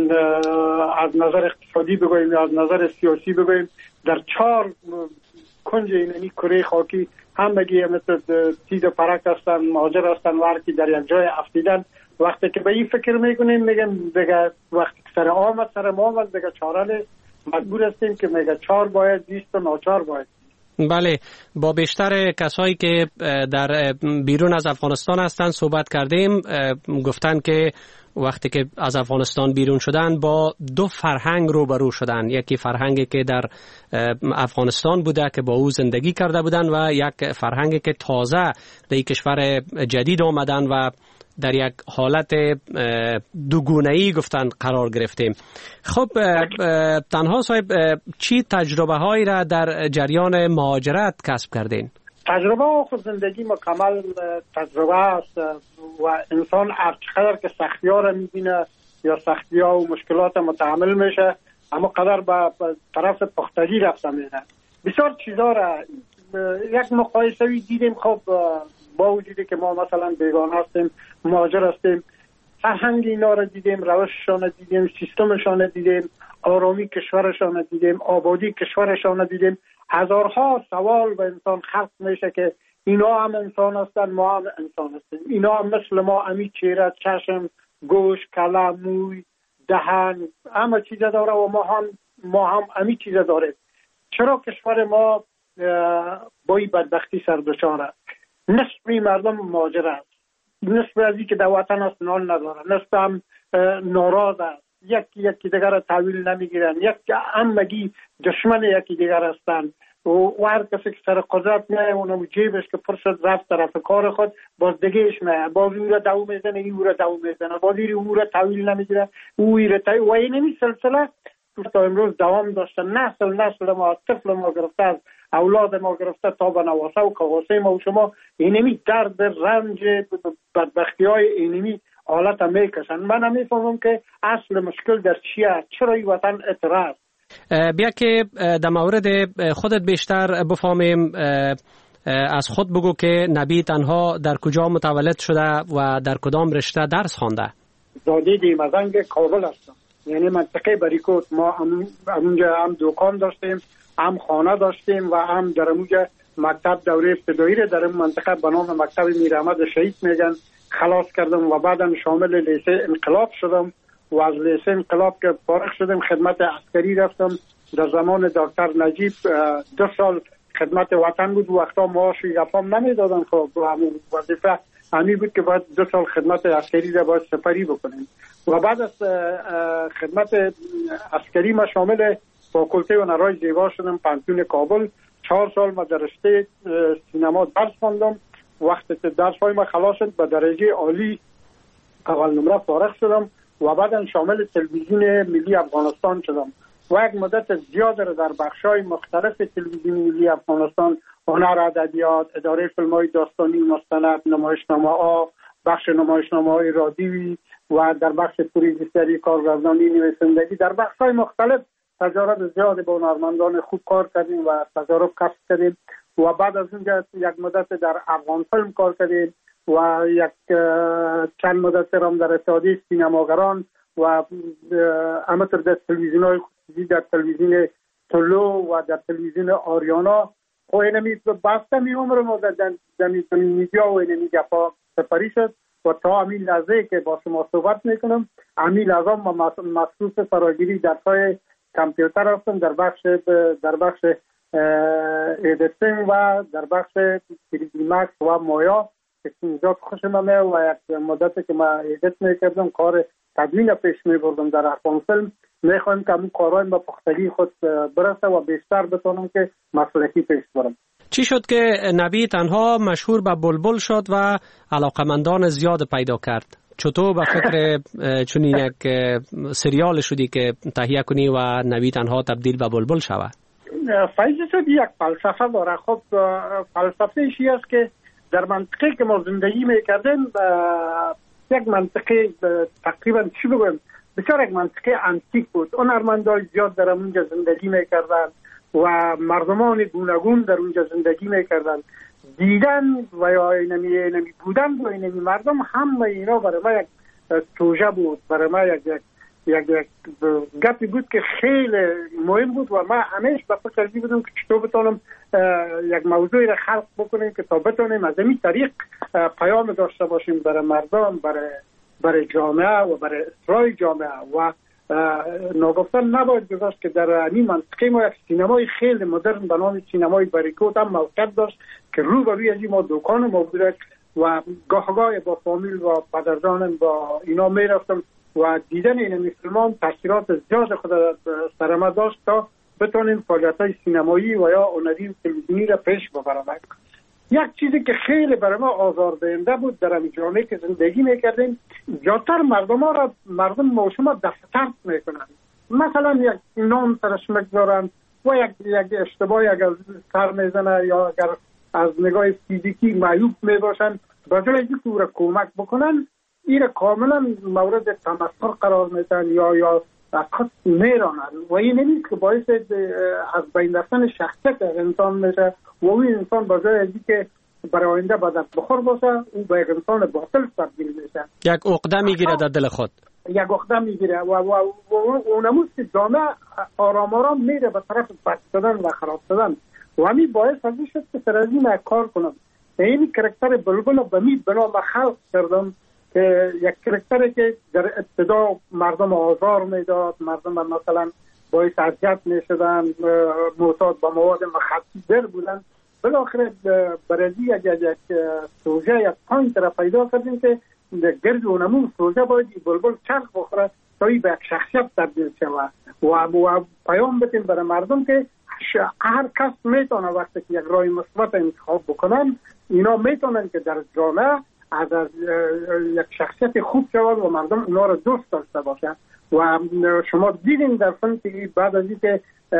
از نظر اقتصادی بگویم یا از نظر سیاسی بگویم در 4 کنج اینی کره خاکی همگی مثل تید پرک هستن، مهاجر هستن و هرکی در یک جای افتیدن. وقتی که به این فکر میکنیم میگم دیگه وقتی سر آمد سر ما دیگه چاره مجبور هستیم که میگه 4 باید دیست و ناچار باید. بله، با بیشتر کسایی که در بیرون از افغانستان هستند صحبت کردیم، گفتن که وقتی که از افغانستان بیرون شدن با 2 فرهنگ روبرو شدن. یکی فرهنگی که در افغانستان بوده که با او زندگی کرده بودن و یک فرهنگی که تازه در یک کشور جدید آمدن و در یک حالت دوگونه‌ای گفتن قرار گرفتیم. خب تنها صاحب چی تجربه هایی را در جریان مهاجرت کسب کردین؟ تجربه و خود زندگی مکمل تجربه است و انسان هرچقدر که سختی ها را میبینه یا سختی ها و مشکلات متحمل میشه اما قدر به طرف پختگی رفته میده. بسیار چیزا را یک مقایسه‌ای دیدیم. خب با وجودی که ما مثلا بیگانه هستیم، مهاجر هستیم، فرهنگ اینا را دیدیم، روششان دیدیم، سیستمشان دیدیم، آرامی کشورشان دیدیم، آبادی کشورشان دیدیم. هزارها سوال به انسان خلق میشه که اینا هم انسان هستن، ما هم انسان هستیم، اینا هم مثل ما همی چهره، چشم، گوش، کله، موی، دهن، همه چیز داره و ما هم همی چیز داره. چرا کشور ما با این بدبختی سر دچاره؟ نصف مردم مهاجر است، نصف از این که در وطن است نان نداره، نصف هم ناراض است، یکی دیگر تحویل نمیگیرن، همگی دشمن یکی دیگر هستند و هر کسی که سر قدرت میه اونم جیبش که فرصت رفت طرف کار خود باز دگهش میه، باز او را دو میزنه، این را دو میزنه، باز او را تحویل نمیگیره، و این نمی سلسله تا امروز دوام داشته. نسل ما، طفل ما گرفته، از اولاد ما گرفته تا به نواسه و کواسه ما و شما اینمی درد، رنج، بدبختی های اینمی حالت هم میکشن. من هم میفهمم که اصل مشکل در چیه، چرا این وطن اعتراض. بیا که در مورد خودت بیشتر بفهمیم، از خود بگو که نبی تنها در کجا متولد شده و در کدام رشته درس خوانده؟ زاده دیمزنگ کابل هستم، یعنی منطقه بریکوت. ما همونجا هم دکان داشتیم، هم خانه داشتیم و هم در اونجا مکتب دوره ابتدایی را در این منطقه به نام مکتب میر احمد شهید میگن خلاص کردم و بعدم شامل لیسه انقلاب شدم و از لیسه انقلاب که فارغ شدم خدمت عسکری رفتم. در زمان دکتر نجیب 2 سال خدمت وطن بود، وقتا معاش گفام نمیدادن. خب همون وظیفه همی بود که باید 2 سال خدمت عسکری را باید سپری بکنیم و بعد از خدمت عسکری ما شامل فاکولته هنرهای زیبا شدم پانتون کابل. 4 سال ما در رشته سینما درس خواندم. وقتی که درس های ما خلاص شد به درجه عالی اول نمره فارغ شدم و بعدا شامل تلویزیون ملی افغانستان شدم و یک مدت زیاد را در بخش‌های مختلف تلویزیون ملی افغانستان، هنر، ادبیات، اداره فیلم‌های داستانی، مستند، نمایشنامه‌ها، بخش نمایشنامه‌های رادیویی و در بخش پروژه‌سازی، کارگردانی، نویسندگی، در بخش‌های مختلف تجارب زیاد با هنرمندان خوب کار کردیم و تجارب کسب کردیم و بعد از اونجا یک مدت در افغان فیلم کار کردیم و یک چند مدت هم در اتحادیه سینماگران و همینطور در تلویزیون های خصوصی، در تلویزیون طلو و در تلویزیون آریانا و اینمی بسته می عمر ما در میدیا و اینمی گفا سپری شد و تا همین لحظه که با شما صحبت میکنم همین لحظه ما مخصوص فراگیری درسای کامپیوتر هستم در بخش ایدیتینگ و در بخش 3D Max و مایا که اینجا خوشم آمده و یک مدتی که ما ایدیت میکردم کار تدوین پیش میبردم در افغان فیلم. میخوایم که همون کارهایم به پختگی خود برسه و بیشتر بتونم که مسلکی پیش برم. چی شد که نبی تنها مشهور به بلبل شد و علاقمندان زیاد پیدا کرد؟ چطور به فکر چنین یک سریال شدی که تهیه کنی و نبی تنها تبدیل به بلبل شود؟ فیض شد یک فلسفه داره. خب فلسفه ایشی است که در منطقه که ما زندگی میکردیم یک منطقه تقریبا چی بگویم بسیار یک منطقه انتیک بود. هنرمندان زیاد در اونجا زندگی میکردن و مردمان گوناگون در اونجا زندگی میکردن. دیدن و یا اینمی بودن و اینمی مردم همه اینا برای ما یک توجه بود، برای ما یک گپی بود که خیلی مهم بود و ما همیشه به فکر بودم که چطور بتونم یک موضوعی را خلق بکنیم که تا بتونیم از این طریق پیام داشته باشیم برای مردم، برای جامعه و برای اصلاح جامعه. و ناگفتن نباید گذاشت که در این منطقه ما یک سینمای خیلی مدرن به نام سینمای بریکوت هم موقعیت داشت که روبروی از ما دکان ما بودش و گاه با فامیل و پدرجانم با اینا میرفتم و دیدن این فیلمان تاثیرات زیاد خود سر ما داشت تا بتونیم فعالیت‌های سینمایی و یا هنری و تلویزیونی را پیش ببرم. یک چیزی که خیلی برای ما آزاردهنده بود در این جامعه که زندگی میکردیم، زیادتر مردم ما شما دفتر میکنن. مثلا یک نام سرش میگذارن و یک اشتباهی اگر سر میزنه یا اگر از نگاه فیزیکی معیوب میباشن، بجای اینکه او را کمک بکنن این کاملا مورد تمسخر قرار میدن یا خود میرانن و این نیست که باعث از بین رفتن شخصیت انسان میشه و این انسان بجای از اینکه برای آینده بدت بخور باشه او به یک انسان باطل تبدیل میشه. یک عقده میگیره در دل خود، یک عقده میگیره و اونموز که جامعه آرام میره به طرف بد شدن و خراب شدن و همین باعث ازی شد که سر از این کار کنم. این کرکتر بلبل به می بنا خلق کردم که یک کرکتری که در ابتدا مردم آزار میداد، مردم مثلا باعث اذیت میشدن، معتاد به مواد مخدر بودن. بالاخره برازی یک سوژه یک پوینت را پیدا کردیم که گرد اونمون سوژه باید بلبل چرخ بخوره تا به یک شخصیت تبدیل شود و پیام بدیم برای مردم که هر کس میتونه وقتی که یک راه مثبت انتخاب بکنن اینا میتونن که در جامعه از یک شخصیت خوب شود و مردم اونا را دوست داشته باشن. و شما دیدین در فیلم که بعد از اینکه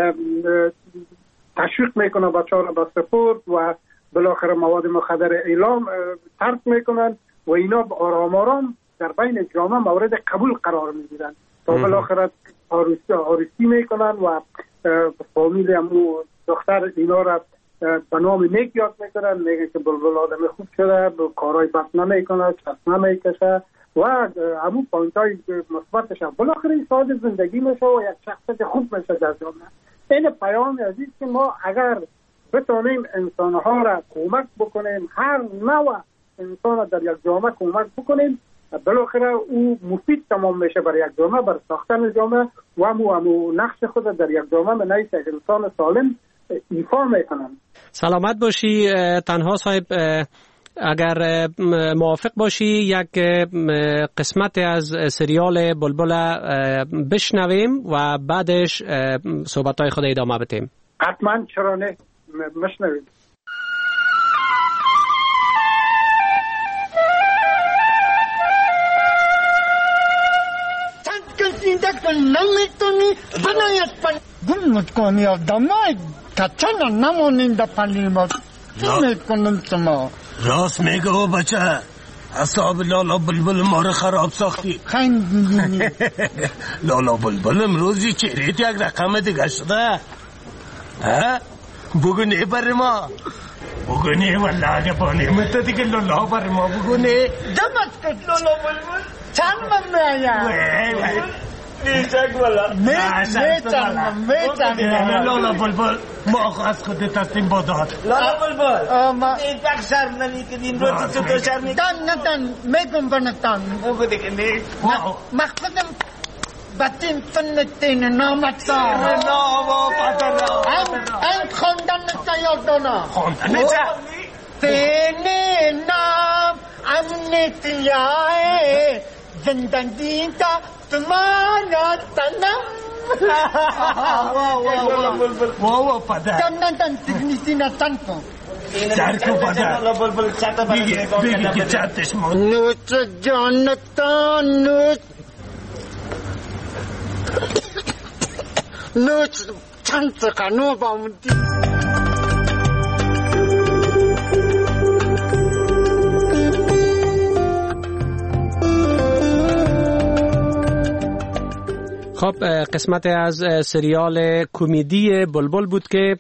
تشویق میکنه بچه‌ها را به سپورت و بالاخره مواد مخدر اعلام ترک میکنن و اینا آرام در بین جامعه مورد قبول قرار میگیرن تا بالاخره آرستی میکنن و فامیل همو دختر اینا را به نام نیک یاد میکنن، میگه که بلبل آدم خوب شده، کارهای بد نمیکنه، چست نمیکشه و همون پوینت‌های مثبتش هم بالاخره ساز زندگی میشه و یک شخصیت خوب میشه در جامعه. این پیام عزیز که ما اگر بتونیم انسانها را کمک بکنیم، هر نوع انسان در یک جامعه کمک بکنیم، بالاخره او مفید تمام میشه برای یک جامعه، برای ساختن جامعه و همو نقش خود در یک جامعه به نوع یک انسان سالم ایفا میکنن. سلامت باشی تنها صاحب. اگر موافق باشی یک قسمت از سریال بلبل بشنویم و بعدش صحبت‌های خود ادامه بدیم. حتما، چرا نه، بشنویم. راست میگه بچه، اصحاب لالا بلبل ما رو خراب ساختی. لالا بلبل امروزی چهرهت یک رقم دیگه شده. بگو نه بر ما بگونی والله جبانی متى دیگه لالا بر ما بگونی دمت کت لالا بلبل چند من میایم نیچک والا میچنم لالا بلبل ما از خودت هستیم با داد لالا بلبل این پک شرم نمی کنیم رو تو شرم نمی تن میگم بنتن بگو دیگه نیست مخصدم بطیم فنتین نامتان ناما پترا انت خوندن نتا یادانا خوندن نتا تینی نام امنیتیای زندگی تا تمانا تنم واو پدر تنن تکنیسی نتن کن درکو پدر بگی که چتش مون نوت جانتان نوت چند قنو بامدی خب قسمت از سریال کمدی بلبل بود که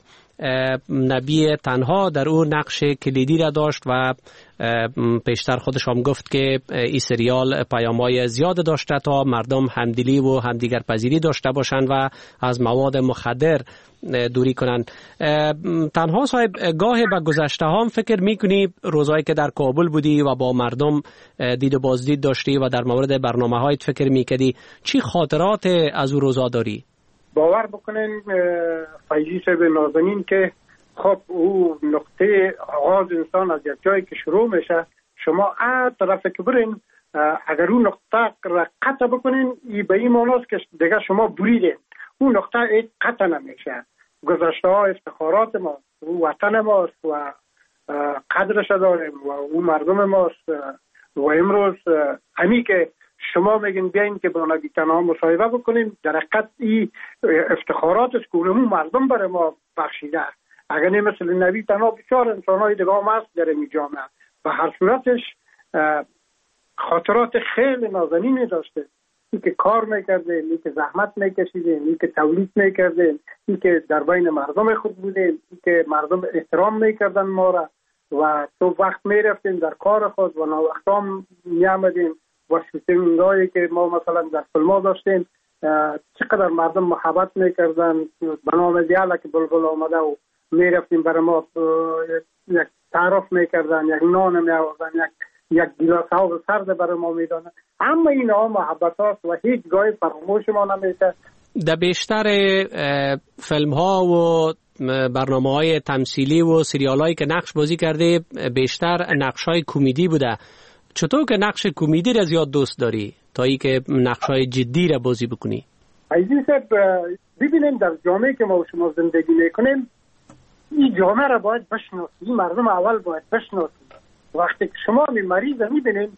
نبی تنها در او نقش کلیدی را داشت و پیشتر خودش هم گفت که این سریال پیام‌های زیاد داشته تا مردم همدلی و همدیگر پذیری داشته باشند و از مواد مخدر دوری کنند. تنها صاحب گاهی به گذشته هم فکر میکنی روزایی که در کابل بودی و با مردم دید و بازدید داشتی و در مورد برنامه‌هایت فکر میکردی، چی خاطرات از اون روزا داری؟ باور بکنین فیضی صاحب نازنین که خب او نقطه آغاز انسان از یک جایی که شروع میشه، شما طرف که برین اگر اون نقطه را قطع بکنین به این معناست که دیگه شما بریدین، اون نقطه قطع نمیشه. گذشته ها افتخارات ماست، او وطن ماست و قدرش داریم و او مردم ماست و امروز همی که شما میگین بیاین که با نبی تنها مصاحبه بکنیم، در حقیقت این افتخارات است که اون مردم برای ما بخشیده. اگر نه مثل نبی تنها بسیار انسان‌های دیگه هم هست در این جامعه و هر صورتش خاطرات خیلی نازنینی داشته. این که کار میکردیم، این که زحمت میکشیدیم، این که تولید میکردیم، این که در بین مردم خود بودیم، این که مردم احترام میکردن ما را و تو وقت میرفتیم در کار خود و ناوقتا میامدیم و شوتینگایی که ما مثلا در فیلم‌ها داشتیم چقدر مردم محبت میکردن. به نام دیالا که بلبل آمده و میرفتیم برای ما یک تعارف میکردن، یک نان میآوردن، یک گیلاس آب سرد برای ما میدادن. اما اینا محبت هاست و هیچ گاهی فراموش ما نمیشه. در بیشتر فیلم ها و برنامه های تمثیلی و سریال هایی که نقش بازی کرده بیشتر نقش های کمدی بوده. چطور که نقش کمدی را زیاد دوست داری تا ای که نقش های جدی را بازی بکنی؟ عزیز صاحب ببینیم در جامعه که ما و شما زندگی میکنیم این جامعه را باید بشناسیم، مردم اول باید بشناسیم. وقتی که شما مریض میبینید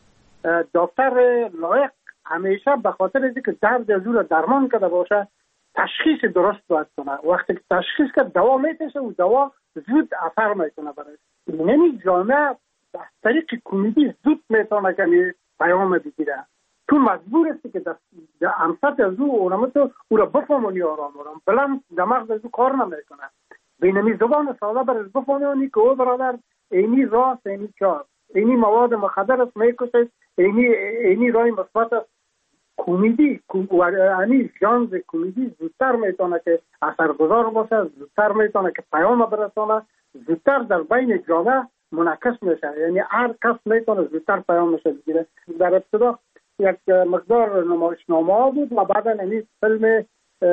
دکتر لایق همیشه به خاطر اینکه درد از او را درمان کرده باشه تشخیص درست باید کنه. وقتی که تشخیص که دوا میتشه و دوا زود اثر میکنه برای یعنی جامعه از طریق کمدی زود میتونه که پیام بگیره. تو مجبور هستی که در امسط از او را بفهمونی آرام بلند دماغ از او کار نمیکنه. بینمی زبان ساده برای بفهمونی که او برادر اینی راست اینی چار، اینی مواد مخدر است میکشه، اینی رای مثبت است. کمدی یعنی ژانر کمدی زودتر میتونه که اثرگذار باشه، زودتر میتونه که پیام برسونه، زودتر در بین جامعه منعکس میشه. یعنی هر کس میتونه زودتر پیامش بگیره. در ابتدا یک مقدار نمایشنامه ها بود و بعدا یعنی فیلم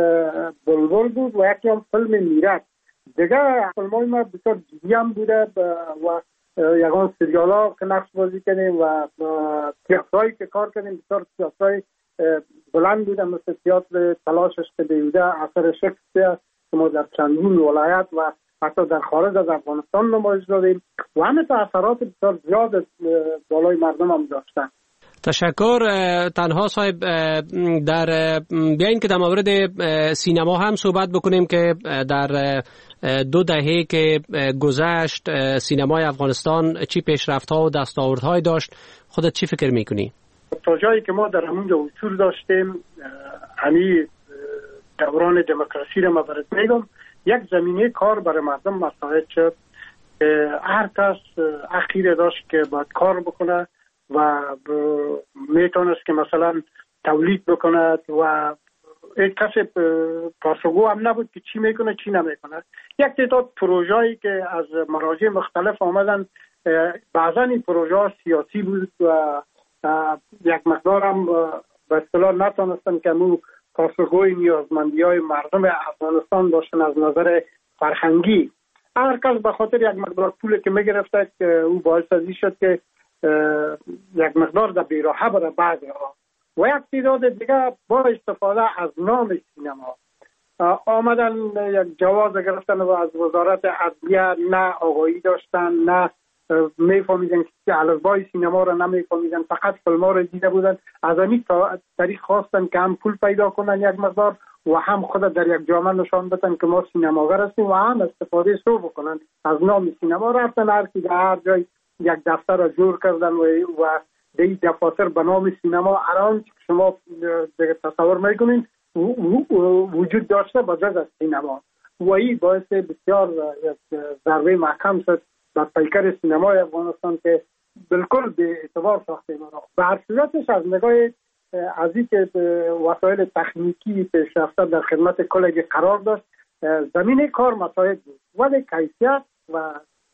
بلبل بود و یکی هم فیلم میرک. دیگه فیلم‌های ما بسیار جدی هم بوده و یکان سریال ها که نقش بازی کنیم و تیاترهایی که کار کنیم بسیار تیاترهای بلند بوده مثل تیاتر تلاشش که بیوده اثر شکسپیر که ما در چندین ولایت و حتی در خارج از افغانستان نمایش دادیم و همه تا اثرات بسیار زیاد بالای مردم هم داشتن. تشکر. تنها صاحب بیاین که در مورد سینما هم صحبت بکنیم که در 2 دهه که گذشت سینمای افغانستان چی پیشرفت‌ها و دستاوردهای داشت، خودت چی فکر میکنی؟ تا جایی که ما در همونجا وصول داشتیم همی دوران دموکراسی را ما برات میگم یک زمینه کار برای مردم مساعد شد هر کس حقی داشت که باید کار بکنه و میتونست که مثلا تولید بکند و یک کسی پاسخگو هم نبود که چی میکنه چی نمیکنه. یک تعداد پروژه‌ای که از مراجع مختلف آمدن، بعضا این پروژه سیاسی بود و یک مقدار هم به اصطلاح نتونستن که مو پاسخگوی نیازمندی‌های مردم افغانستان باشن از نظر فرهنگی. هر کس به خاطر یک مقدار پولی که میگرفته که او باعث ازی شد که یک مقدار در بیراهه بره بعضی‌ها و یک تعداد دیگه با استفاده از نام سینما آمدن یک جواز گرفتن و از وزارت عدلیه نه آگاهی داشتن، نه میفهمیدن که الفبای سینما را نمیفهمیدن، فقط فیلم ها را دیده بودن. از همین طریق خواستن که هم پول پیدا کنن یک مقدار و هم خود در یک جامعه نشان بدن که ما سینماگر هستیم و هم استفاده سو بکنن از نام سینما. رفتن هر کی در هر جای یک دفتر را جور کردن و دی دفاتر به نام سینما الان شما تصور میکنین وجود داشته با جز از سینما و این باعث بسیار ضربه محکم شد در پیکر سینمای افغانستان که بالکل به اعتبار ساخته ما. به هر صورتش از نگاه از این که وسایل تکنیکی پیشرفته در خدمت کلگی قرار داشت، زمینه کار مساعد بود ولی کیفیت و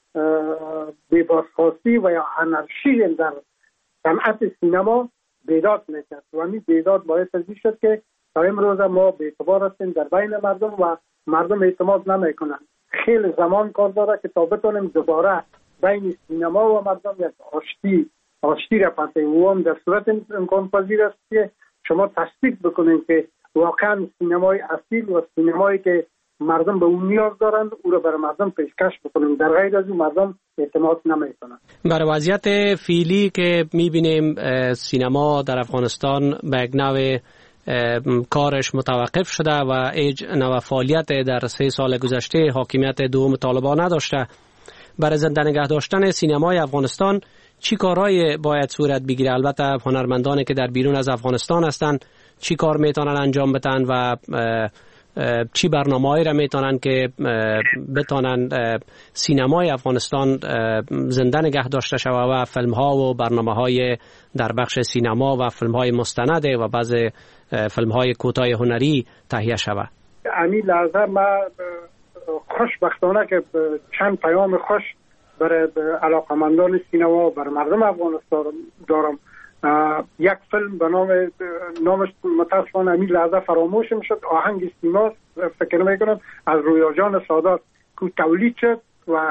بی‌بازخواستی و یا انارشی در صنعت سینما بیداد میکرد و همین بیداد باعث ازی شد که تا امروز ما به اعتبار هستیم در بین مردم و مردم اعتماد نمیکنن. خیلی زمان کار داره که تا بتونیم دوباره بین سینما و مردم یک آشتی را پسیم و هم در صورت امکان پذیر است که شما تصدیق بکنین که واقعا سینمای اصیل و سینمایی که مردم به اون نیاز دارند او را برای مردم پیشکش بکنیم، در غیر از اون مردم اعتماد نمیکنن. برای وضعیت فعلی که میبینیم سینما در افغانستان به یک نوع کارش متوقف شده و هیچ نوع فعالیت در 3 سال گذشته حاکمیت دوم طالبان نداشته. برای زنده نگه داشتن سینمای افغانستان چی کارهای باید صورت بگیره؟ البته هنرمندانی که در بیرون از افغانستان هستند چی کار میتونن انجام بدن و چی برنامه‌ای را میتونن که بتونن سینمای افغانستان زنده نگه داشته شود و فیلم‌ها و برنامه‌های در بخش سینما و فیلم‌های مستند و بعض فیلم‌های کوتاه هنری تهیه شود؟ همین لحظه ما خوشبختانه که چند پیام خوش برای علاقمندان سینما برای مردم افغانستان دارم. یک فیلم به نامش متاسفانه همین لحظه فراموش شد، آهنگ سیما فکر میکنم از رویا جان سادات که تولید شد و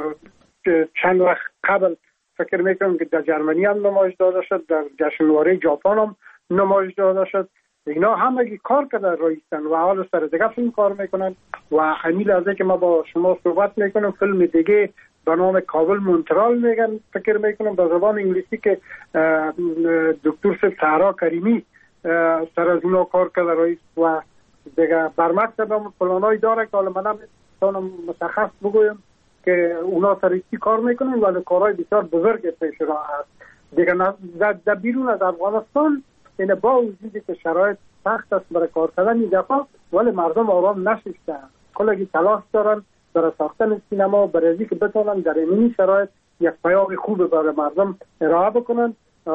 چند وقت قبل فکر میکنم که در جرمنی هم نمایش داده شد، در جشنواره ژاپن هم نمایش داده شد. اینا همگی کار کرده رایستن و حال سر دیگه فیلم کار میکنن و همین لحظه که ما با شما صحبت میکنم فیلم دیگه به نام کابل مونترال میگن، فکر میکنم به زبان انگلیسی که دکتر سهرا کریمی سر از اونا کار کرده رئیس و دیگه برمکتب هم پلانای داره که حالا من نمیتونم مشخص بگویم که اونا سر چی کار میکنن ولی کارهای بسیار بزرگ پیش را هست دیگه. در بیرون از افغانستان این با وجودی که شرایط سخت است برای کار کردن این دفعه ولی مردم آرام نشستن، کلگی تلاش دارن برای ساختن سینما، برای اینکه بتونن در این شرایط یک پیام خوب برای مردم ارائه بکنن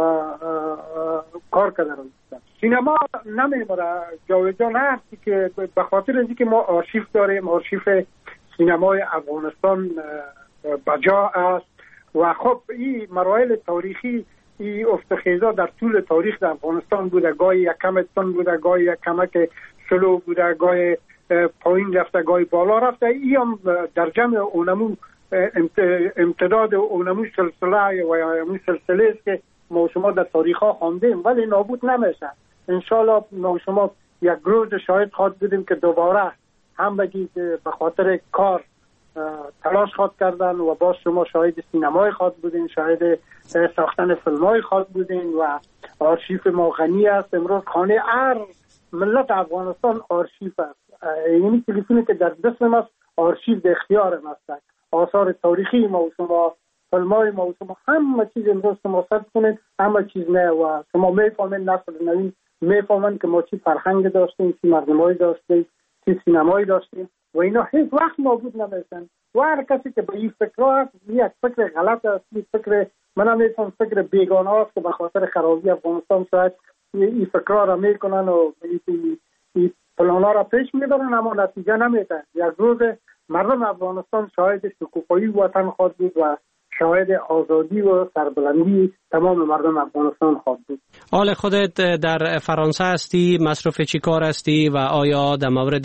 کار کردن. سینما نمیمونه جاویدان هستی که به خاطر اینکه ما آرشیف داریم، آرشیف سینمای افغانستان بجا است و خب این مراحل تاریخی این افتخیزا در طول تاریخ در افغانستان بوده، گاهی یک کم تن بوده، گاهی یک کمک سلو بوده، گاهی پایین رفته، گاهی بالا رفته. این هم در جمع اونمو امتداد اونمو سلسله و یا اونمو سلسله است که ما شما در تاریخ ها خواندیم ولی نابود نمیشه. انشالله ما شما یک روز شاید خواهد بودیم که دوباره هم بگید به خاطر کار تلاش خواهد کردن و باز شما شاهد سینمای خواهد بودین، شاهد ساختن فیلمای خواهد بودین و آرشیف ما غنی است. امروز خانه هر ملت افغانستان آرشیف است، یعنی تلفنی که در دست ماست آرشیف در اختیار ماست، آثار تاریخی ما و شما، فیلمای ما و شما، همه چیز امروز شما ثبت کنید، همه چیز نه و شما میفهمین، نسل نوین میفهمن که ما چی فرهنگ داشتیم، چی مردمایی داشتیم، که سینمایی داشتیم و اینا هیچ وقت نابود نمیشن. و هر کسی که به این فکر یک فکر غلط است، این فکر من نمیتونم فکر بیگانه است که به خاطر خرابی افغانستان شاید این فکرها را میکنن و این پلانا را پیش میبرن، اما نتیجه نمیده. یک روز مردم افغانستان شاهد شکوفایی وطن خواهد بود و شاهد آزادی و سربلندی تمام مردم افغانستان خواهد بود. حال خودت در فرانسه هستی، مصروف چی کار هستی و آیا در مورد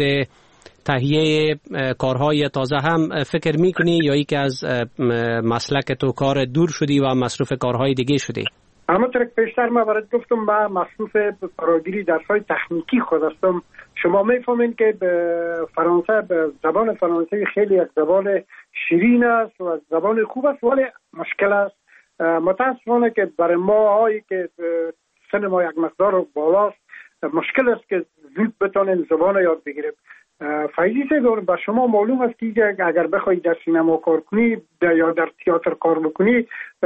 تهیه کارهای تازه هم فکر میکنی یا ای که از مسلک تو کار دور شدی و مصروف کارهای دیگه شدی؟ همونطور که پیشتر من برات گفتم من مصروف فراگیری درس‌های تکنیکی خود هستم. شما میفهمین که فرانسه به زبان فرانسوی خیلی یک زبان شیرین است و زبان خوب است، ولی مشکل است. متاسفانه که برای ما هایی که سن ما یک مقدار بالاست مشکل است که زود بتونیم زبان یاد بگیریم. فایده داره به شما معلوم است که اگر بخوای در سینما کار کنی یا در تئاتر کار بکنی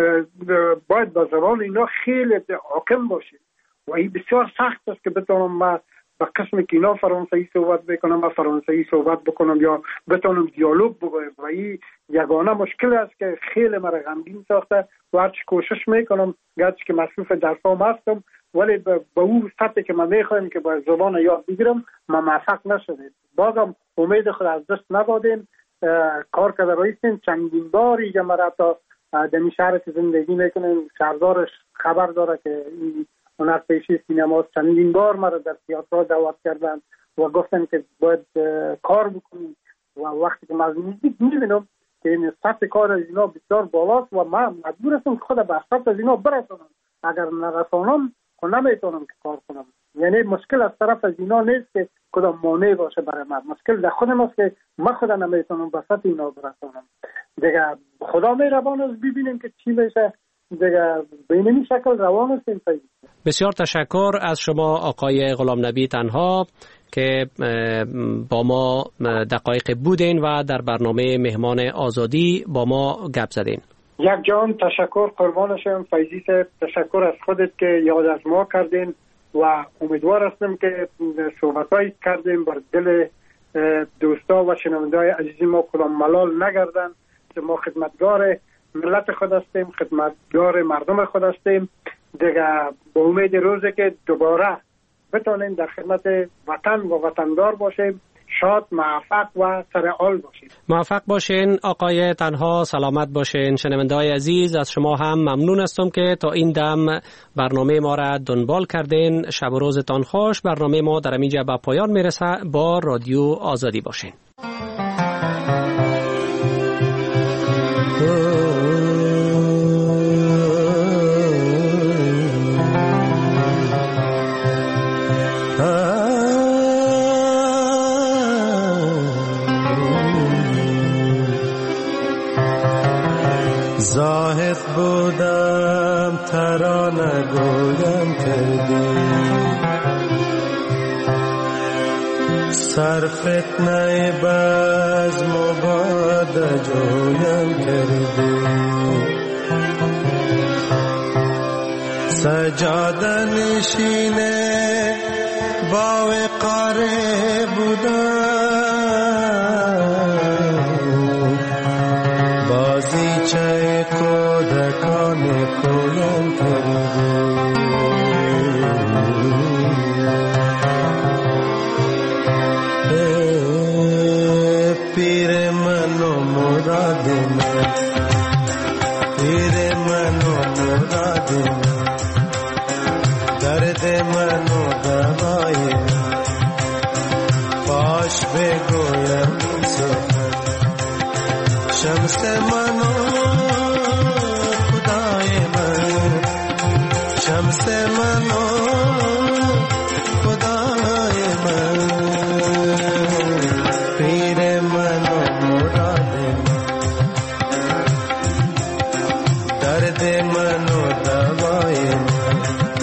باید به زبان اینا خیلی حاکم باشی و این بسیار سخت است که بتونم ما به قسم که اینا فرانسوی صحبت بکنم و فرانسوی صحبت بکنم یا بتونم دیالوگ بگویم و این یگانه مشکل است که خیلی مرا غمگین ساخته و هرچی کوشش میکنم گرچه که مصروف درسام هستم ولی به اون سطحی که من میخوایم که با زبان یاد بگیرم ما موفق نشدیم. بازم امید خود از دست ندادیم، کار کرده رایستیم. چندین بار اینجا مرا تا دمی شهر که زندگی میکنیم شهردارش خبر داره که این هنرپیشه سینما چندین بار مرا در تئاتر دعوت کردن و گفتن که باید کار بکنیم و وقتی که من میبینم که این سطح کار از اینا بسیار بالاست و من مجبور هستم خود به سطح از اینا برسونم. اگر نرسانم نمیتونم که کار کنم. یعنی مشکل از طرف از اینا نیست که کدام مانع باشه برای من، مشکل در خودم است که من خدا نمیتونم به سطح اینا برسونم. دیگه خدا مهربان است، ببینیم که چی بشه. دیگه به این شکل روان است. بسیار تشکر از شما آقای غلام نبی تنها که با ما دقایق بودین و در برنامه مهمان آزادی با ما گپ زدین. یک جان تشکر قربان شم فیضی صاحب، تشکر از خودت که یاد از ما کردین و امیدوار هستم که صحبتایی کردیم بر دل دوستا و شنونده‌های عزیز ما کدام ملال نگردن. ما خدمتگار ملت خود هستیم، خدمتگار مردم خود هستیم. دیگه با امید روزی که دوباره بتونیم در خدمت وطن و وطندار باشیم، شاد، موفق و سرحال باشین. موفق باشین آقای تنها، سلامت باشین. شنونده‌های عزیز از شما هم ممنون هستم که تا این دم برنامه ما را دنبال کردین. شب و روزتان خوش. برنامه ما در اینجا به پایان میرسه. با رادیو آزادی باشین. زاهد بودم ترانه گویم کردی، سر فتنه بزم و باد جویم کردی، سجاده نشینه با وقاره بودم، بازیچه کودکان کویم کردی، پیر من و مراد من، پیر من و مراد من، درد من و دوای من، باش بگویم سخن، شمس من و خدای من، شمس من و خدای من، پیر من و مراد من، درد من و دوای من،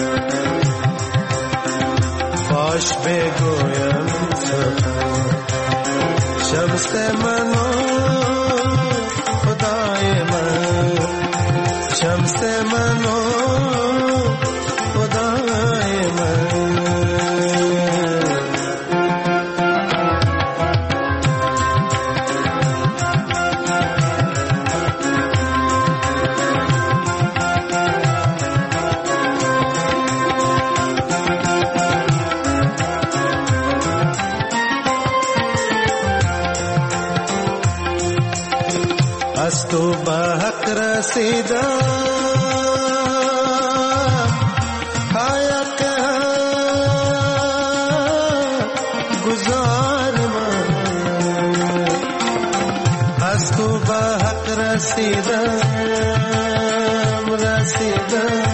باش بگویم سخن، شمس من و خدای من، شمس من و خدای من. از تو به حق رسیدم حق گزار من از تو به حق رسیدم